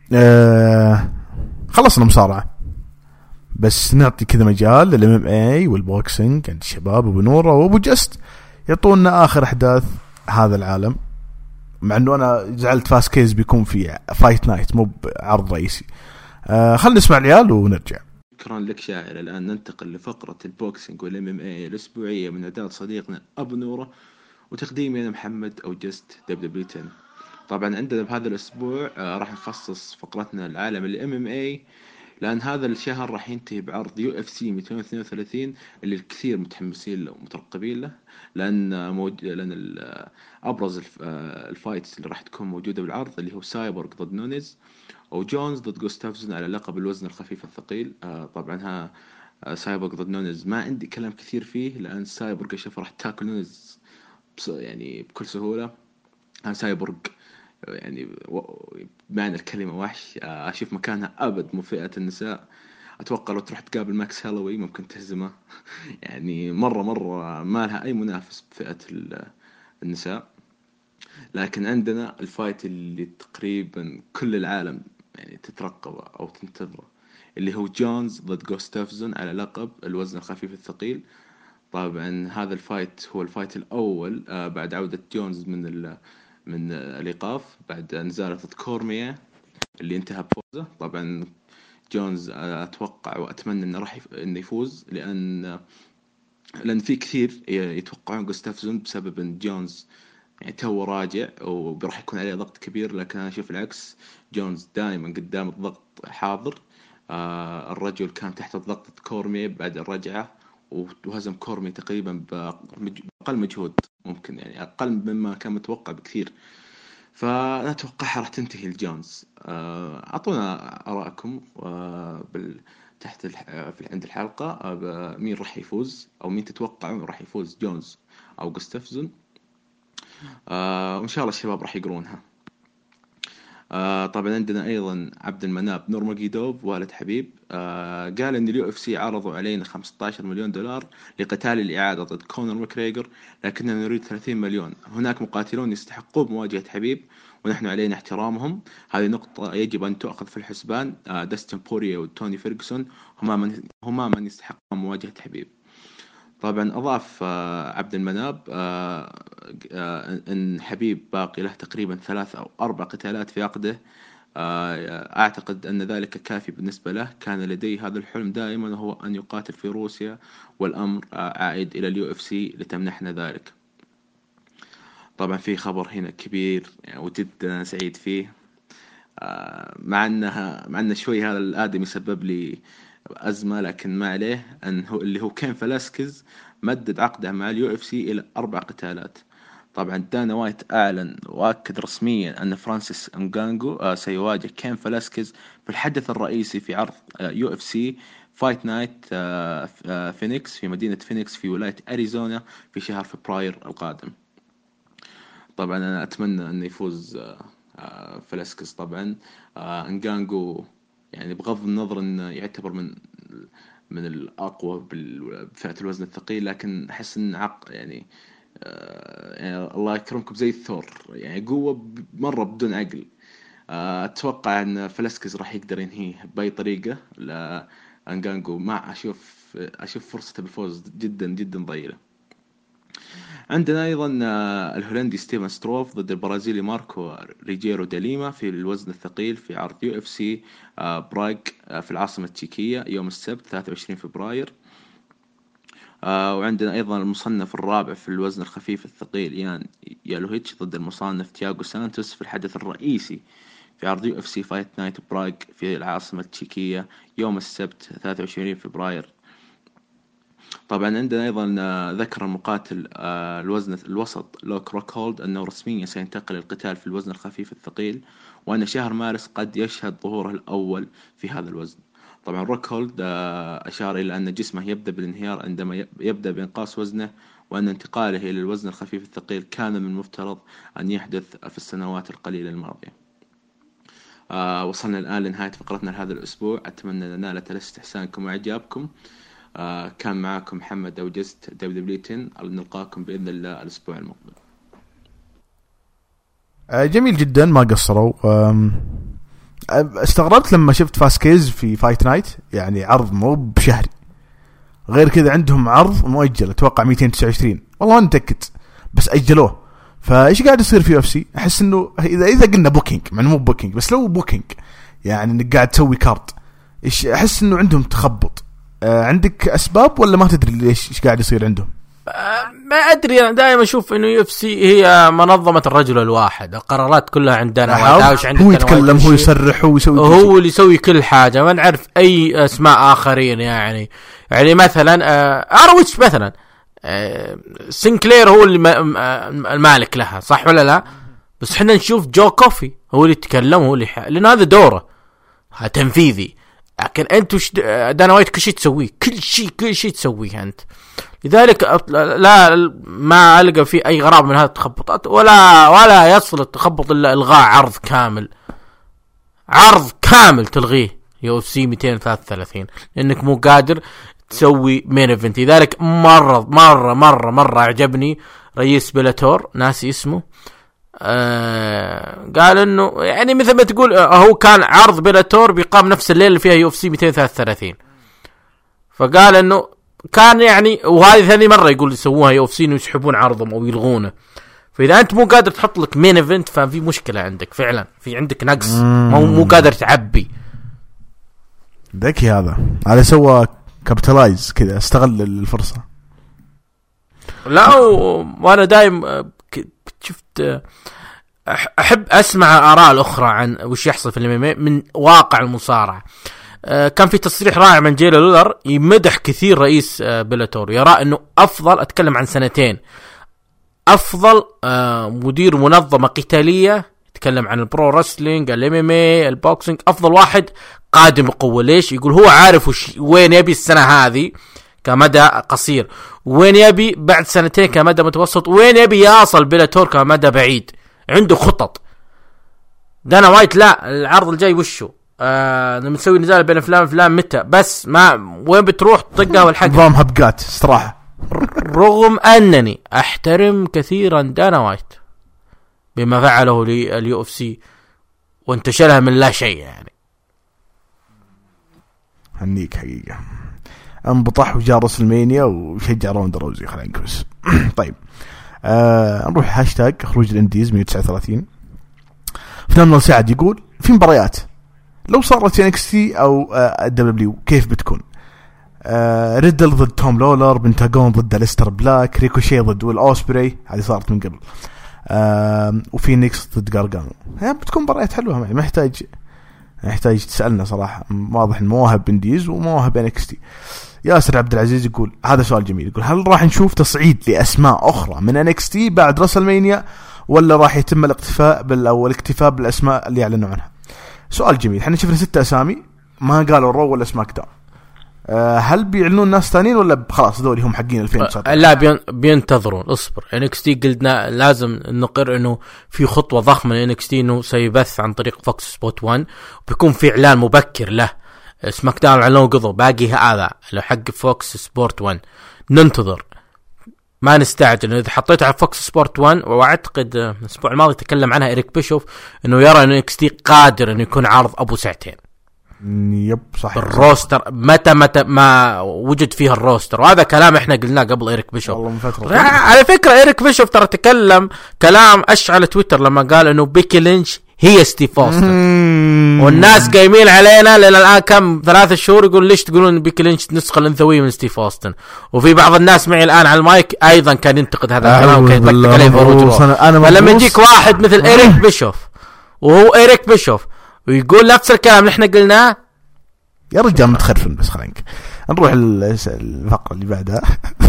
خلصنا مصارعه، بس نعطي كذا مجال للMMA والبوكسينج عند الشباب ابو نوره وابو جست يعطونا اخر احداث هذا العالم. مع انه انا زعلت فاست كيز بيكون في فايت نايت مو بعرض رئيسي. خلنا نسمع العيال ونرجع. شكرا لك شاعر. الان ننتقل لفقره البوكسينج والMMA الاسبوعيه من اعداد صديقنا ابو نوره وتقديمي انا محمد او جست WWE 10. طبعا عندنا بهذا الاسبوع راح نخصص فقرتنا العالم الMMA، لأن هذا الشهر راح ينتهي بعرض UFC 232 اللي الكثير متحمسين له ومترقبين له، لأن أبرز الفايتس اللي راح تكون موجودة بالعرض اللي هو سايبورغ ضد نونيز، أو جونز ضد جوستافسون على لقب الوزن الخفيف الثقيل. طبعا سايبورغ ضد نونيز ما عندي كلام كثير فيه، لأن سايبورغ أشوف راح تاكل نونيز يعني بكل سهولة. سايبورغ يعني بمعنى الكلمة وحش، أشوف مكانها أبد مو فئة النساء. أتوقع لو تروح تقابل ماكس هالوي ممكن تهزمه يعني مرة ما لها أي منافس بفئة النساء. لكن عندنا الفايت اللي تقريبا كل العالم يعني تترقبه أو تنتظره، اللي هو جونز ضد جوستافسون على لقب الوزن الخفيف الثقيل. طبعا هذا الفايت هو الفايت الأول بعد عودة جونز من الإيقاف بعد نزالة ضد كورميا اللي انتهى بفوزه. طبعا جونز أتوقع وأتمنى إنه يفوز، لأن في كثير يتوقعون جوستافسون بسبب إن جونز يعني تو راجع وبراح يكون عليه ضغط كبير، لكن أنا أشوف العكس. جونز دائما قدام الضغط حاضر. الرجل كان تحت الضغط كورميا بعد الرجعة وهزم كورمي تقريبا بأقل مجهود ممكن، يعني أقل مما كان متوقع بكثير. فأنا أتوقعها راح تنتهي الجونز. أعطونا آراءكم تحت عند الحلقة مين راح يفوز أو مين تتوقعون راح يفوز، جونز أو جوستافسون. وإن شاء الله الشباب راح يقرونها. طبعا عندنا أيضا عبد المناب نورماجيدوف والد حبيب. قال إن UFC عرضوا علينا $15 مليون لقتال الإعادة ضد كونر ماكريغر، لكننا نريد 30 مليون. هناك مقاتلون يستحقون مواجهة حبيب ونحن علينا احترامهم. هذه نقطة يجب أن تؤخذ في الحسبان. داستن بوريا وتوني فيرغسون هما من يستحقون مواجهة حبيب. طبعا أضاف عبد المناب إن حبيب باقي له تقريبا 3 أو 4 قتالات في عقده. أعتقد أن ذلك كافي بالنسبة له. كان لديه هذا الحلم دائما وهو أن يقاتل في روسيا، والأمر عائد إلى UFC لتمنحنا ذلك. طبعا في خبر هنا كبير يعني وجدا سعيد فيه، مع أنه شوي هذا الآدم يسبب لي أزمة، لكن ما عليه. اللي هو كين فلاسكيز مدد عقده مع UFC إلى 4 قتالات. طبعا دانا وايت أعلن وأكد رسميا أن فرانسيس انغانغو سيواجه كين فلاسكيز في الحدث الرئيسي في عرض UFC فايت نايت فينيكس في مدينة فينيكس في ولاية أريزونا في شهر فبراير القادم. طبعا أنا أتمنى أن يفوز فلاسكيز. طبعا انغانغو يعني بغض النظر أنه يعتبر من الأقوى بفئة الوزن الثقيل، لكن أحس أن يعني الله يكرمكم زي الثور، يعني قوة مرة بدون عقل. أتوقع أن فلاسكيز راح يقدر ينهيه بأي طريقة. لأنغانغو ما أشوف فرصته بالفوز جدا جدا ضئيلة. عندنا أيضا الهولندي ستيفن ستروف ضد البرازيلي ماركو ريجيرو داليما في الوزن الثقيل في عرض UFC براغ في العاصمة التشيكية يوم السبت 23 فبراير. وعندنا أيضا المصنف الرابع في الوزن الخفيف الثقيل يان يالوهيتش ضد المصنف تياغو سانتوس في الحدث الرئيسي في عرض UFC فايت نايت براغ في العاصمة التشيكية يوم السبت 23 فبراير. طبعا عندنا أيضا ذكر المقاتل الوزن الوسط لوك روكهولد أنه رسميا سينتقل للقتال في الوزن الخفيف الثقيل، وأن شهر مارس قد يشهد ظهوره الأول في هذا الوزن. طبعا روكهولد أشار إلى أن جسمه يبدأ بالانهيار عندما يبدأ بإنقاص وزنه، وأن انتقاله إلى الوزن الخفيف الثقيل كان من المفترض أن يحدث في السنوات القليلة الماضية. وصلنا الآن لنهاية فقرتنا لهذا الأسبوع. أتمنى أن نالت استحسانكم وإعجابكم. كان معكم محمد أوجست WWE 10. نلقاكم بإذن الله الأسبوع المقبل. جميل جدا، ما قصروا. استغربت لما شفت فاسكيز في فايت نايت، يعني عرض مو بشهري، غير كذا عندهم عرض مؤجل اتوقع 229 والله ما متأكد، بس أجلوه. فايش قاعد يصير في UFC؟ احس انه اذا قلنا بوكينج، مع مو بوكينج بس لو بوكينج يعني انك قاعد تسوي كارد، ايش احس انه عندهم تخبط. عندك اسباب ولا ما تدري ليش ايش قاعد يصير عندهم؟ ما ادري. انا دائما اشوف انه UFC هي منظمه الرجل الواحد، القرارات كلها عندنا، هو يتكلم، هو يصرح، هو يسوي، هو اللي يسوي كل حاجه. ما نعرف اي اسماء اخرين. يعني مثلا ارويتش مثلا، سينكلير هو اللي المالك لها، صح ولا لا؟ بس احنا نشوف جو كوفي هو اللي يتكلم، هو اللي لان هذا دوره تنفيذي. لكن انت دانا وايت كل شيء تسويه، كل شيء تسويه انت. لذلك لا ما ألقى فيه أي غرابة من هذه التخبطات، ولا يصل التخبط إلا إلغاء عرض كامل تلغيه UFC 233 لأنك مو قادر تسوي مين ايفنت. لذلك مرة أعجبني رئيس بلاتور، ناسي اسمه، قال إنه يعني مثل ما تقول هو كان عرض بلاتور بيقام نفس الليلة اللي فيها UFC 233، فقال إنه كان يعني، وهذه ثاني مرة يقول يسووها UFC إنه يسحبون عرضهم أو يلغونه. فإذا أنت مو قادر تحط لك مين ايفنت ففي مشكلة عندك فعلا، في عندك نقص، مو قادر تعبي. ذكي هذا سوى كابيتالايز كذا، استغل الفرصة. لا وأنا دايم شفت أحب أسمع آراء الأخرى عن وش يحصل في الMMA من واقع المصارعة. كان في تصريح رائع من جيري لولر يمدح كثير رئيس بلاتور، يرى أنه أفضل، أتكلم عن سنتين، أفضل مدير منظمة قتالية، يتكلم عن البرو رسلينج، الMMA، البوكسينج، أفضل واحد قادم بقوة. ليش؟ يقول هو عارف وين يبي السنة هذه كمدى قصير، وين يبي بعد سنتين كمدى متوسط، وين يبي يصل بلاتور كمدى بعيد. عنده خطط. دانا وايت لا، العرض الجاي وشه لما تسوي نزال بين فلان متى، بس ما وين بتروح طقها والحق، نظام هبقات استراحة. رغم أنني أحترم كثيرا دانا وايت بما فعله للUFC وانتشلها من لا شيء، يعني هنيك حقيقة انبطح وجاء رسلمانيا وشجع راوند روزي. خلينا نكوس. طيب نروح هاشتاج خروج الانديز 139. فنان سعد يقول في مباريات لو صارت NXT أو WWE كيف بتكون؟ ريدل ضد توم لولر، بنتاغون ضد أليستر بلاك، ريكوشي ضد ويل أوسبري، هذه صارت من قبل، وفينيكس ضد غارغانو. بتكون مباريات حلوة، ما يحتاج تسألنا صراحة. واضح المواهب انديز ومواهب NXT. ياسر عبد العزيز يقول هذا سؤال جميل، يقول هل راح نشوف تصعيد لأسماء أخرى من NXT بعد راسلمانيا ولا راح يتم الاكتفاء بالأسماء اللي يعلنوا عنها؟ سؤال جميل. احنا شفنا 6 أسامي ما قالوا رو ولا سماك داون. هل بيعلنون ناس ثانيين ولا خلاص دول هم حقين 2019؟ لا بينتظرون. اصبر NXT قلنا لازم نقر انه في خطوة ضخمة من NXT انه سيبث عن طريق فوكس سبوت 1 وبيكون في اعلان مبكر له. سماك داون علنوا قضوا باقي هذا لو حق فوكس سبورت 1 ننتظر ما نستعجل. إذا حطيته على فوكس سبورت 1 واعتقد الاسبوع الماضي تكلم عنها إريك بيشوف انه يرى انه NXT قادر انه يكون عرض ابو ساعتين. يب صحيح. الروستر متى ما وجد فيها الروستر، وهذا كلام احنا قلناه قبل إريك بيشوف. على فكرة إريك بيشوف ترى تكلم كلام اشعل تويتر لما قال انه بيكي لينش هي ستيف أوستن والناس قايمين علينا لأن الآن كم 3 شهور يقول ليش تقولون بيكي لينش نسخة الأنثوية من ستيف أوستن، وفي بعض الناس معي الآن على المايك أيضا كان ينتقد هذا الكلام وكان يطقطق عليه فروج. فلما يجيك واحد مثل إريك بيشوف وهو إريك بيشوف ويقول نفس الكلام اللي احنا قلناه يا رجال متخرفن. بس خلينا نروح الفقرة اللي بعدها.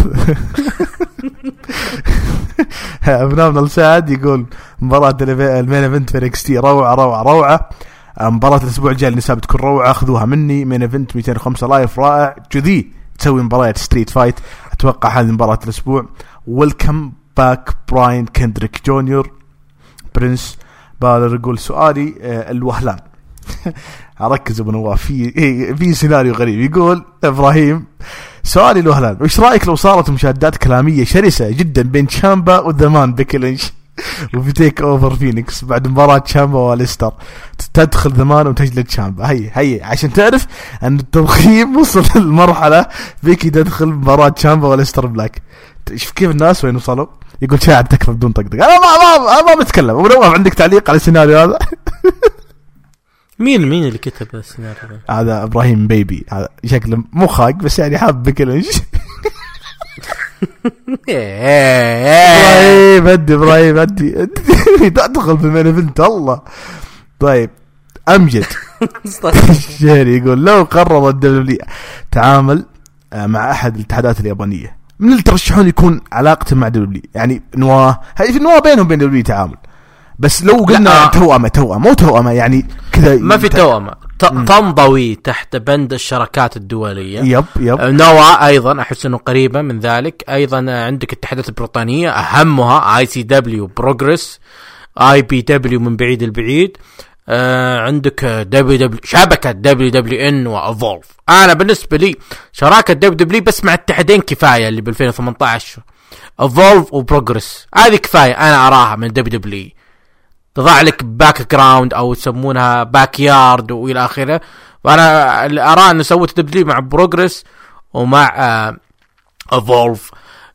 ابنامنا السعد يقول مباراة المين ايفنت في NXT روعة. مباراة الاسبوع الجاي النساء بتكون روعة، خذوها مني. مين ايفنت 205 لايف رائع. جذي تسوي مباراة ستريت فايت، اتوقع هذه مباراة الاسبوع. ويلكم باك براين كندريك جونيور. برنس بالر يقول سؤالي الوهلان. أركز أبو نواف في سيناريو غريب. يقول إبراهيم سؤالي الوهلان وإيش رأيك لو صارت مشادات كلامية شرسة جدا بين تشامبا وذمان بيكي لينش وفي تيك أوفر فينيكس بعد مباراة تشامبا وليستر، تدخل ذمان وتجلد تشامبا؟ هي عشان تعرف أن التضخيم وصل للمرحلة بيكي تدخل مباراة تشامبا وليستر بلاك. شوف كيف الناس وين وصلوا. يقول شاعر تكفى بدون طقطق. أنا ما بتكلم. أبو نواف عندك تعليق على السيناريو هذا؟ مين اللي كتب السيناريو هذا؟ ابراهيم بيبي. هذا شكله مو خاق بس يعني حاب بكلنش. ابراهيم ادي تدخل في المين ايفنت الله. طيب امجد الشهري يقول لو قرر الدبليو تعامل مع احد الاتحادات اليابانيه من اللي ترشحون يكون علاقته مع دبليو، يعني نواه، هاي في نواه بينهم بين دبليو تعامل، بس لو قلنا توأمة يعني كذا ما في توأمة تنضوي تحت بند الشراكات الدولية. يب نوا أيضا أحس أنه قريبة من ذلك. أيضا عندك الاتحادات البريطانية أهمها ICW بروجرس، IBW من بعيد البعيد، عندك WWE شبكة WWN وأفولف. أنا بالنسبة لي شراكة WWE بس مع اتحادين كفاية، اللي ب2018 أفولف وبروجرس، هذه كفاية أنا أراها من WWE. تضع لك باك جراوند او يسمونها باك يارد والى اخره. وانا ارى انه سوت تبديل مع بروجرس ومع ايفولف.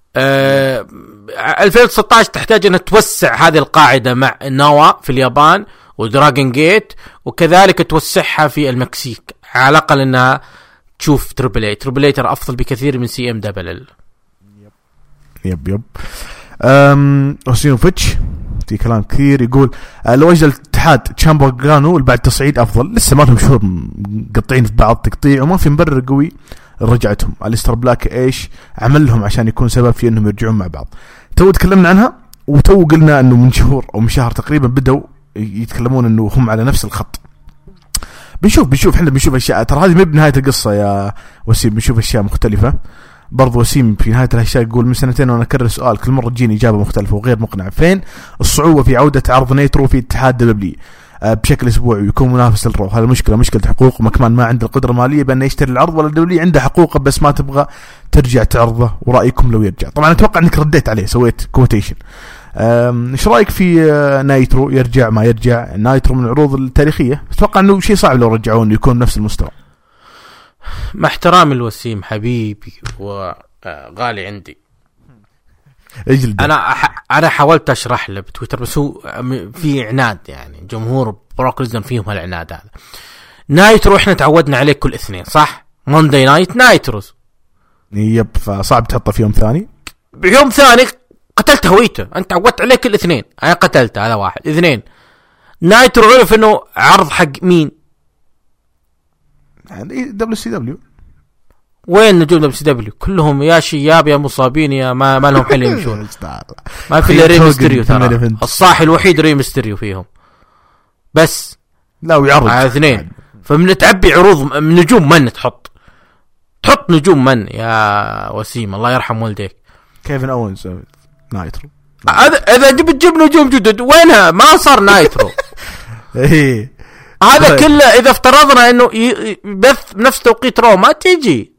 2016 تحتاج ان توسع هذه القاعده مع نوا في اليابان ودراجون جيت، وكذلك توسعها في المكسيك على الاقل انها تشوف تريبل اي ترى افضل بكثير من CMWL. يب اوسينوفيتش في كلام كثير يقول لو اجل الاتحاد تشامبا كانوا بعد تصعيد افضل، لسه ما لهم شهور مقطعين في بعض تقطيع وما في مبرر قوي رجعتهم. اليستر بلاك ايش عمل لهم عشان يكون سبب في انهم يرجعون مع بعض؟ تو تكلمنا عنها وتو قلنا انه من شهور او من شهر تقريبا بدأوا يتكلمون انه هم على نفس الخط. بنشوف احنا بنشوف اشياء، ترى هذه مو بنهايه القصه يا وسيم، بنشوف اشياء مختلفه. برضو وسيم في نهاية الهاشتاج يقول من 2 وانا اكرر سؤال كل مرة تجيني اجابة مختلفة وغير مقنع، فين الصعوبة في عودة عرض نيترو في اتحاد دبليو بشكل اسبوعي ويكون منافس للرو؟ هذا مشكلة حقوق، ومكمان ما عنده القدرة المالية بأنه يشتري العرض، ولا دبليو عنده حقوقه بس ما تبغى ترجع تعرضه؟ ورأيكم لو يرجع؟ طبعا اتوقع انك رديت عليه، سويت كوتيشن. ايش رايك في نايترو؟ يرجع ما يرجع؟ نايترو من العروض التاريخية، اتوقع انه شيء صعب لو رجعون يكون نفس المستوى. مع احترامي الوسيم حبيبي وغالي عندي، انا حاولت اشرح له بتويتر بس هو في عناد، يعني جمهور بروك ليزنر فيهم هالعناد هذا. نايترو احنا تعودنا عليه كل اثنين صح، مونداي نايت نايتروز. يب، فصعب تحطه في يوم ثاني. بيوم ثاني قتلت هويته، انت تعودت عليه كل اثنين، انا قتلته. هذا واحد. اثنين، نايترو عرف انه عرض حق مين؟ يعني WCW وين نجوم دبليو سي دبليو؟ كلهم يا شياب يا مصابين يا ما لهم حل يمشون. ما في الا ري ميستيريو ترى، الصاحي الوحيد ري ميستيريو فيهم بس. لا ويعرض على اثنين. فمن تعبي عروض نجوم من تحط نجوم من يا وسيم الله يرحم والديك. كيفن أوينز نايترو. اذا بتجيب نجوم جدد وينها؟ ما صار نايترو. ايه هذا كله اذا افترضنا انه بث بنفس توقيت رو ما تيجي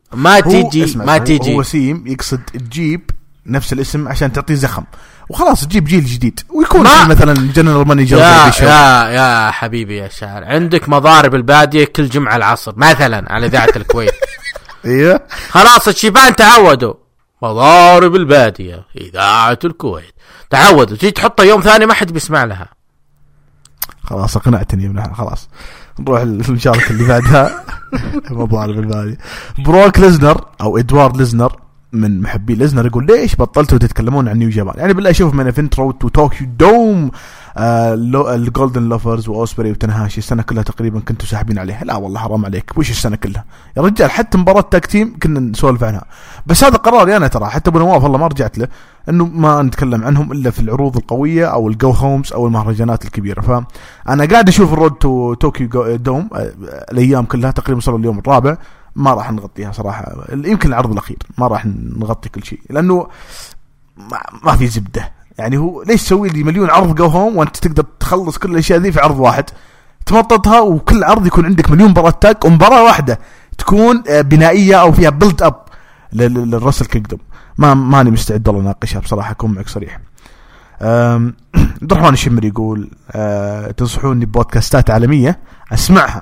هو وسيم يقصد تجيب نفس الاسم عشان تعطيه زخم وخلاص، تجيب جيل جديد ويكون مثلا جنرال مانجر. يا حبيبي يا شاعر، عندك مضارب البادية كل جمعة العصر مثلا على إذاعة الكويت. ايوه خلاص الشيبان تعودوا، مضارب البادية إذاعة الكويت تعودوا، تيجي تحطها يوم ثاني ما حد بيسمع لها. خلاص اقنعتني منها. خلاص نروح المشاركة اللي بعدها. مضارب البادية. بروك ليزنر او ادوارد ليزنر من محبي ليزنر يقول ليش بطلتوا تتكلمون عن نيو جابان؟ يعني بالله اشوف من ايفنت روت وطوكيو دوم الجولدن لوفرز واوسبري وتنهاشي السنه كلها تقريبا كنتوا ساحبين عليها. لا والله حرام عليك، وش السنه كلها يا رجال؟ حتى مباراه تاك تيم كنا نسولف عنها، بس هذا قراري انا ترى. حتى ابو نواف والله ما رجعت له انه ما نتكلم عنهم الا في العروض القويه او الجو هومز او المهرجانات الكبيره. فانا قاعد اشوف الرود تو طوكيو دوم الايام كلها تقريبا صار اليوم الرابع، ما راح نغطيها صراحة. يمكن العرض الأخير ما راح نغطي كل شيء لأنه ما في زبدة. يعني هو ليش تسوي لي مليون عرض جو هوم وأنت تقدر تخلص كل الأشياء ذي في عرض واحد تمططها، وكل عرض يكون عندك مليون مباراة تاك ومباراة واحدة تكون بنائية أو فيها بيلد أب للرسل كينجدوم. ماني مستعد والله ناقشها بصراحة، أكون معك صريح. عبد الرحمن الشمري يقول تنصحوني ببودكاستات عالمية أسمعها.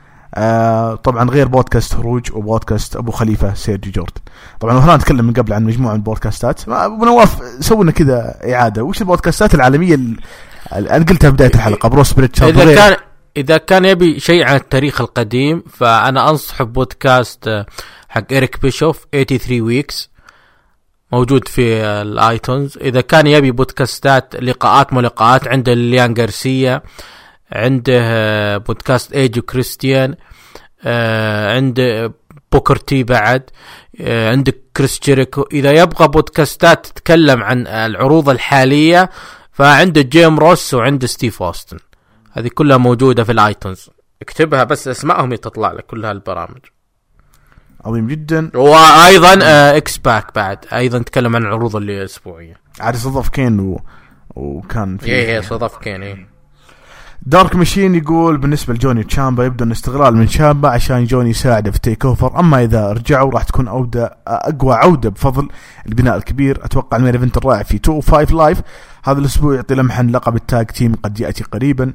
طبعا غير بودكاست هروج وبودكاست ابو خليفه سيرجي جوردن. طبعا وهنا نتكلم من قبل عن مجموعه من البودكاستات. ابو نواف سوينا كذا اعاده، وش البودكاستات العالميه انا قلتها بدايه الحلقه؟ بروس بريتشارد. اذا كان يبي شيء عن التاريخ القديم فانا انصح ببودكاست حق إريك بيشوف 83 ويكس موجود في الايتونز. اذا كان يبي بودكاستات لقاءات ملقاءات عنده ليان غارسيا، عنده بودكاست ايجو كريستيان، عنده بوكر تي بعد، عندك كريس جيريكو. اذا يبغى بودكاستات تتكلم عن العروض الحالية فعنده جيم روس وعنده ستيف أوستن. هذه كلها موجودة في الايتونز، اكتبها بس اسمائهم تطلع لك كل هالبرامج. عظيم جدا. وايضا اكس باك بعد ايضا تكلم عن العروض اللي اسبوعية. عاد صدف كين وكان في ايه صدف كين. ايه دارك ماشين يقول بالنسبة لجوني تشامبا يبدو أن استغلال من تشامبا عشان جوني يساعده في تيك اوفر، أما إذا رجعوا راح تكون أقوى عودة بفضل البناء الكبير. أتوقع المين ايفنت الرائع في 205 لايف هذا الأسبوع يعطي لمحا لقب التاج تيم قد يأتي قريبا.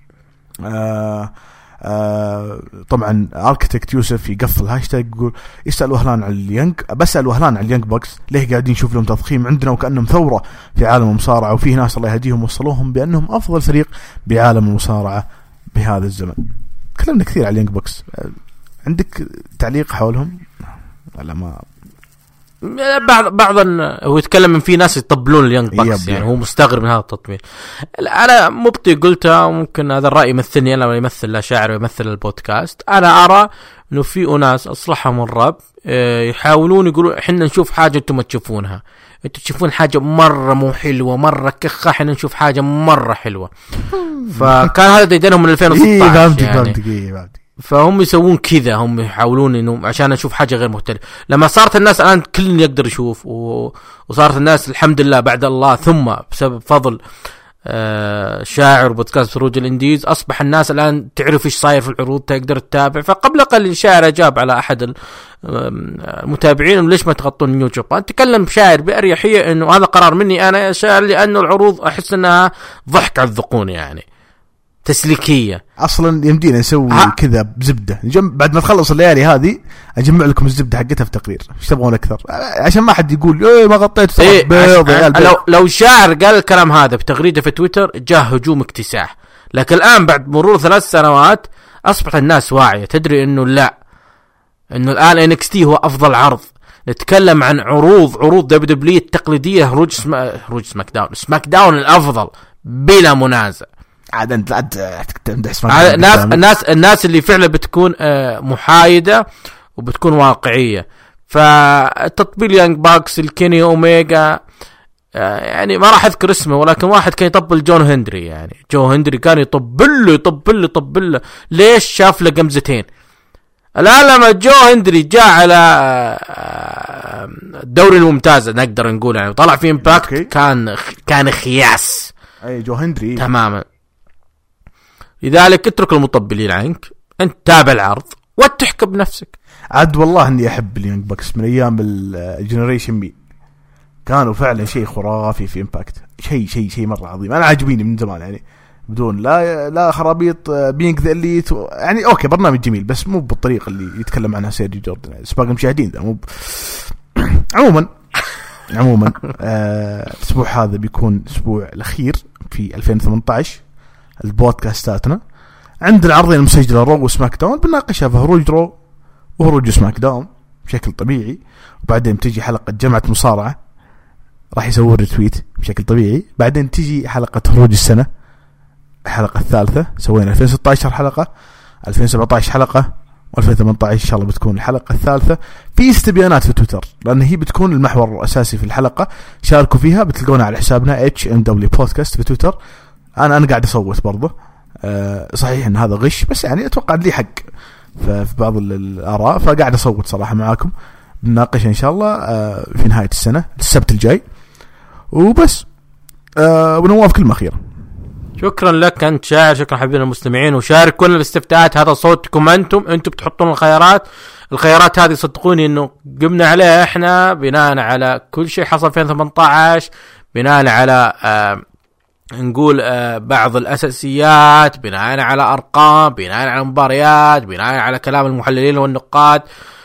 طبعا اركتكت يوسف يقفل هاشتاج يقول يسأل وهلان عن اليانج، بسأل وهلان عن اليانج بوكس ليه قاعدين نشوف لهم تضخيم عندنا وكأنهم ثورة في عالم المصارعة، وفيه ناس الله يهديهم وصلوهم بأنهم أفضل فريق بعالم المصارعة بهذا الزمن. تكلمنا كثير عن اليانج بوكس، عندك تعليق حولهم ولا ما؟ بعض هو يتكلم من في ناس يطبلون اليانج بوكس يعني هو مستغرب من هذا التطبيل. انا مبطي قلتها وممكن هذا الرأي يمثلني انا ويمثل لا شاعر ويمثل البودكاست. انا ارى انه في اناس اصلحهم الرب يحاولون يقولوا احنا نشوف حاجه انتم ما تشوفونها، انتم تشوفون حاجه مره مو حلوه مره كخه، احنا نشوف حاجه مره حلوه. فكان هذا ديدنهم من 2016 يعني. فهم يسوون كذا، هم يحاولون انه عشان نشوف حاجه غير مختلفه. لما صارت الناس الان كل يقدر يشوف وصارت الناس الحمد لله بعد الله ثم بسبب فضل شاعر بودكاست خروج الانديز اصبح الناس الان تعرف ايش صاير في العروض تقدر تتابع. فقبل قليل شاعر اجاب على احد المتابعين ليش ما تغطون نيو جابان. تكلم شاعر باريحيه انه هذا قرار مني انا يا شاعر لانه العروض احس انها ضحك على الذقون يعني تسليكيه. اصلا يمدينا نسوي كذا بزبده بعد ما تخلص الليالي هذه اجمع لكم الزبده حقتها في تقرير. ايش تبغون اكثر عشان ما حد يقول ايه ما غطيت بيض لو شاعر قال الكلام هذا بتغريده في تويتر جاه هجوم اكتساح. لكن الان بعد مرور 3 سنوات اصبحت الناس واعيه تدري انه لا، انه الان NXT هو افضل عرض. نتكلم عن عروض دبليو التقليديه، هروج سماك داون الافضل بلا منازع. عاد انت تمدح الناس اللي فعلا بتكون محايدة وبتكون واقعية. فتطبيل يانج باكس الكيني اوميجا، يعني ما راح اذكر اسمه، ولكن واحد كان يطبل جون هندري. يعني جو هندري كان يطبل له ليش؟ شاف له قمزتين. الآن لما جو هندري جاء على الدوري الممتاز نقدر نقول، يعني طلع في امباكت كان خياس. اي جو هندري تماما. لذلك اترك المطبلين عنك، انت تابع العرض وتحكم بنفسك. عاد والله اني احب اليونج باكس من ايام الجنريشن بي، كانوا فعلا شيء خرافي في امباكت، شيء مره عظيم. انا عاجبيني من زمان، يعني بدون لا خرابيط بينك ذا اللي يعني اوكي برنامج جميل بس مو بالطريقه اللي يتكلم عنها سيرجي جوردن سباق المشاهدين ده مو عموما الاسبوع هذا بيكون الاسبوع الاخير في 2018 البودكاستاتنا. عندنا عرضين مسجله رو وسماك داون بنناقشها في هروج رو وهروج سماك داون بشكل طبيعي، وبعدين تجي حلقه جمعه مصارعه راح يسوي ريتويت بشكل طبيعي. بعدين تجي حلقه هروج السنه الحلقه الثالثه، سوينا 2016 حلقه، 2017 حلقه، و2018 ان شاء الله بتكون الحلقه الثالثه. في استبيانات في تويتر لان هي بتكون المحور الاساسي في الحلقه، شاركوا فيها، بتلقونها على حسابنا HMW بودكاست في تويتر. انا قاعد اصوت برضه، صحيح ان هذا غش بس يعني اتوقع لي حق في بعض الاراء، فقاعد اصوت صراحه معاكم. بنناقش ان شاء الله في نهايه السنه السبت الجاي وبس. ونواف كلمه اخيره. شكرا لك انت شاعر، شكرا حبيبنا المستمعين، وشارك كل الاستفتاءات، هذا صوتكم انتم بتحطون الخيارات هذه صدقوني انه قمنا عليها احنا بناء على كل شيء حصل في 2018، بناء على نقول بعض الاساسيات، بناء على ارقام، بناء على مباريات، بناء على كلام المحللين والنقاد.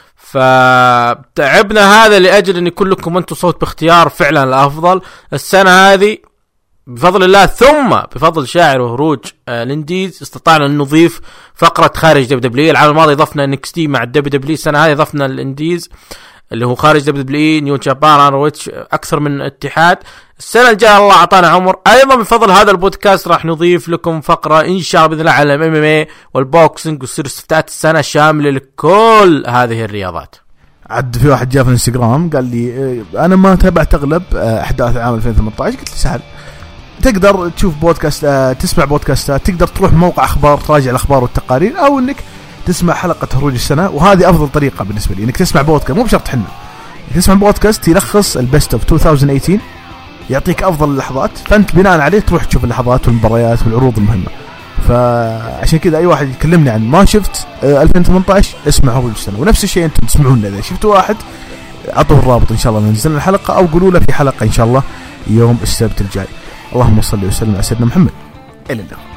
فتعبنا هذا لاجل ان كلكم انتم صوت باختيار فعلا الافضل السنه هذه بفضل الله، ثم بفضل شاعر وهروج الانديز استطعنا ان نضيف فقره خارج دبليو. العام الماضي ضفنا NXT مع دبليو، السنه هذه ضفنا الانديز اللي هو خارج دبليو، نيو جابان، رويتش، اكثر من اتحاد. السنه الجايه الله اعطانا عمر ايضا بفضل هذا البودكاست راح نضيف لكم فقره ان شاء الله باذن الله على MMA والبوكسينج، وتصير استفتاءات السنه شامله لكل هذه الرياضات. عد في واحد جاء في الانستغرام قال لي انا ما تابعت اغلب احداث عام 2018. قلت له سهل، تقدر تشوف بودكاست، تسمع بودكاستات، تقدر تروح موقع اخبار تراجع الاخبار والتقارير، او انك تسمع حلقه هروج السنه. وهذه افضل طريقه بالنسبه لي، انك تسمع بودكاست، مو بشرط حنا تسمع بودكاست يلخص البيست اوف 2018 يعطيك افضل اللحظات، فانت بناء عليه تروح تشوف اللحظات والمباريات والعروض المهمه. فعشان كذا اي واحد يكلمني عن ما شفت 2018 اسمع هروج السنه، ونفس الشيء انتم تسمعون. اذا شفتوا واحد اعطوه الرابط ان شاء الله ننزل الحلقه، او قولوا له في حلقه ان شاء الله يوم السبت الجاي. اللهم صل وسلم على سيدنا محمد. الى اللقاء.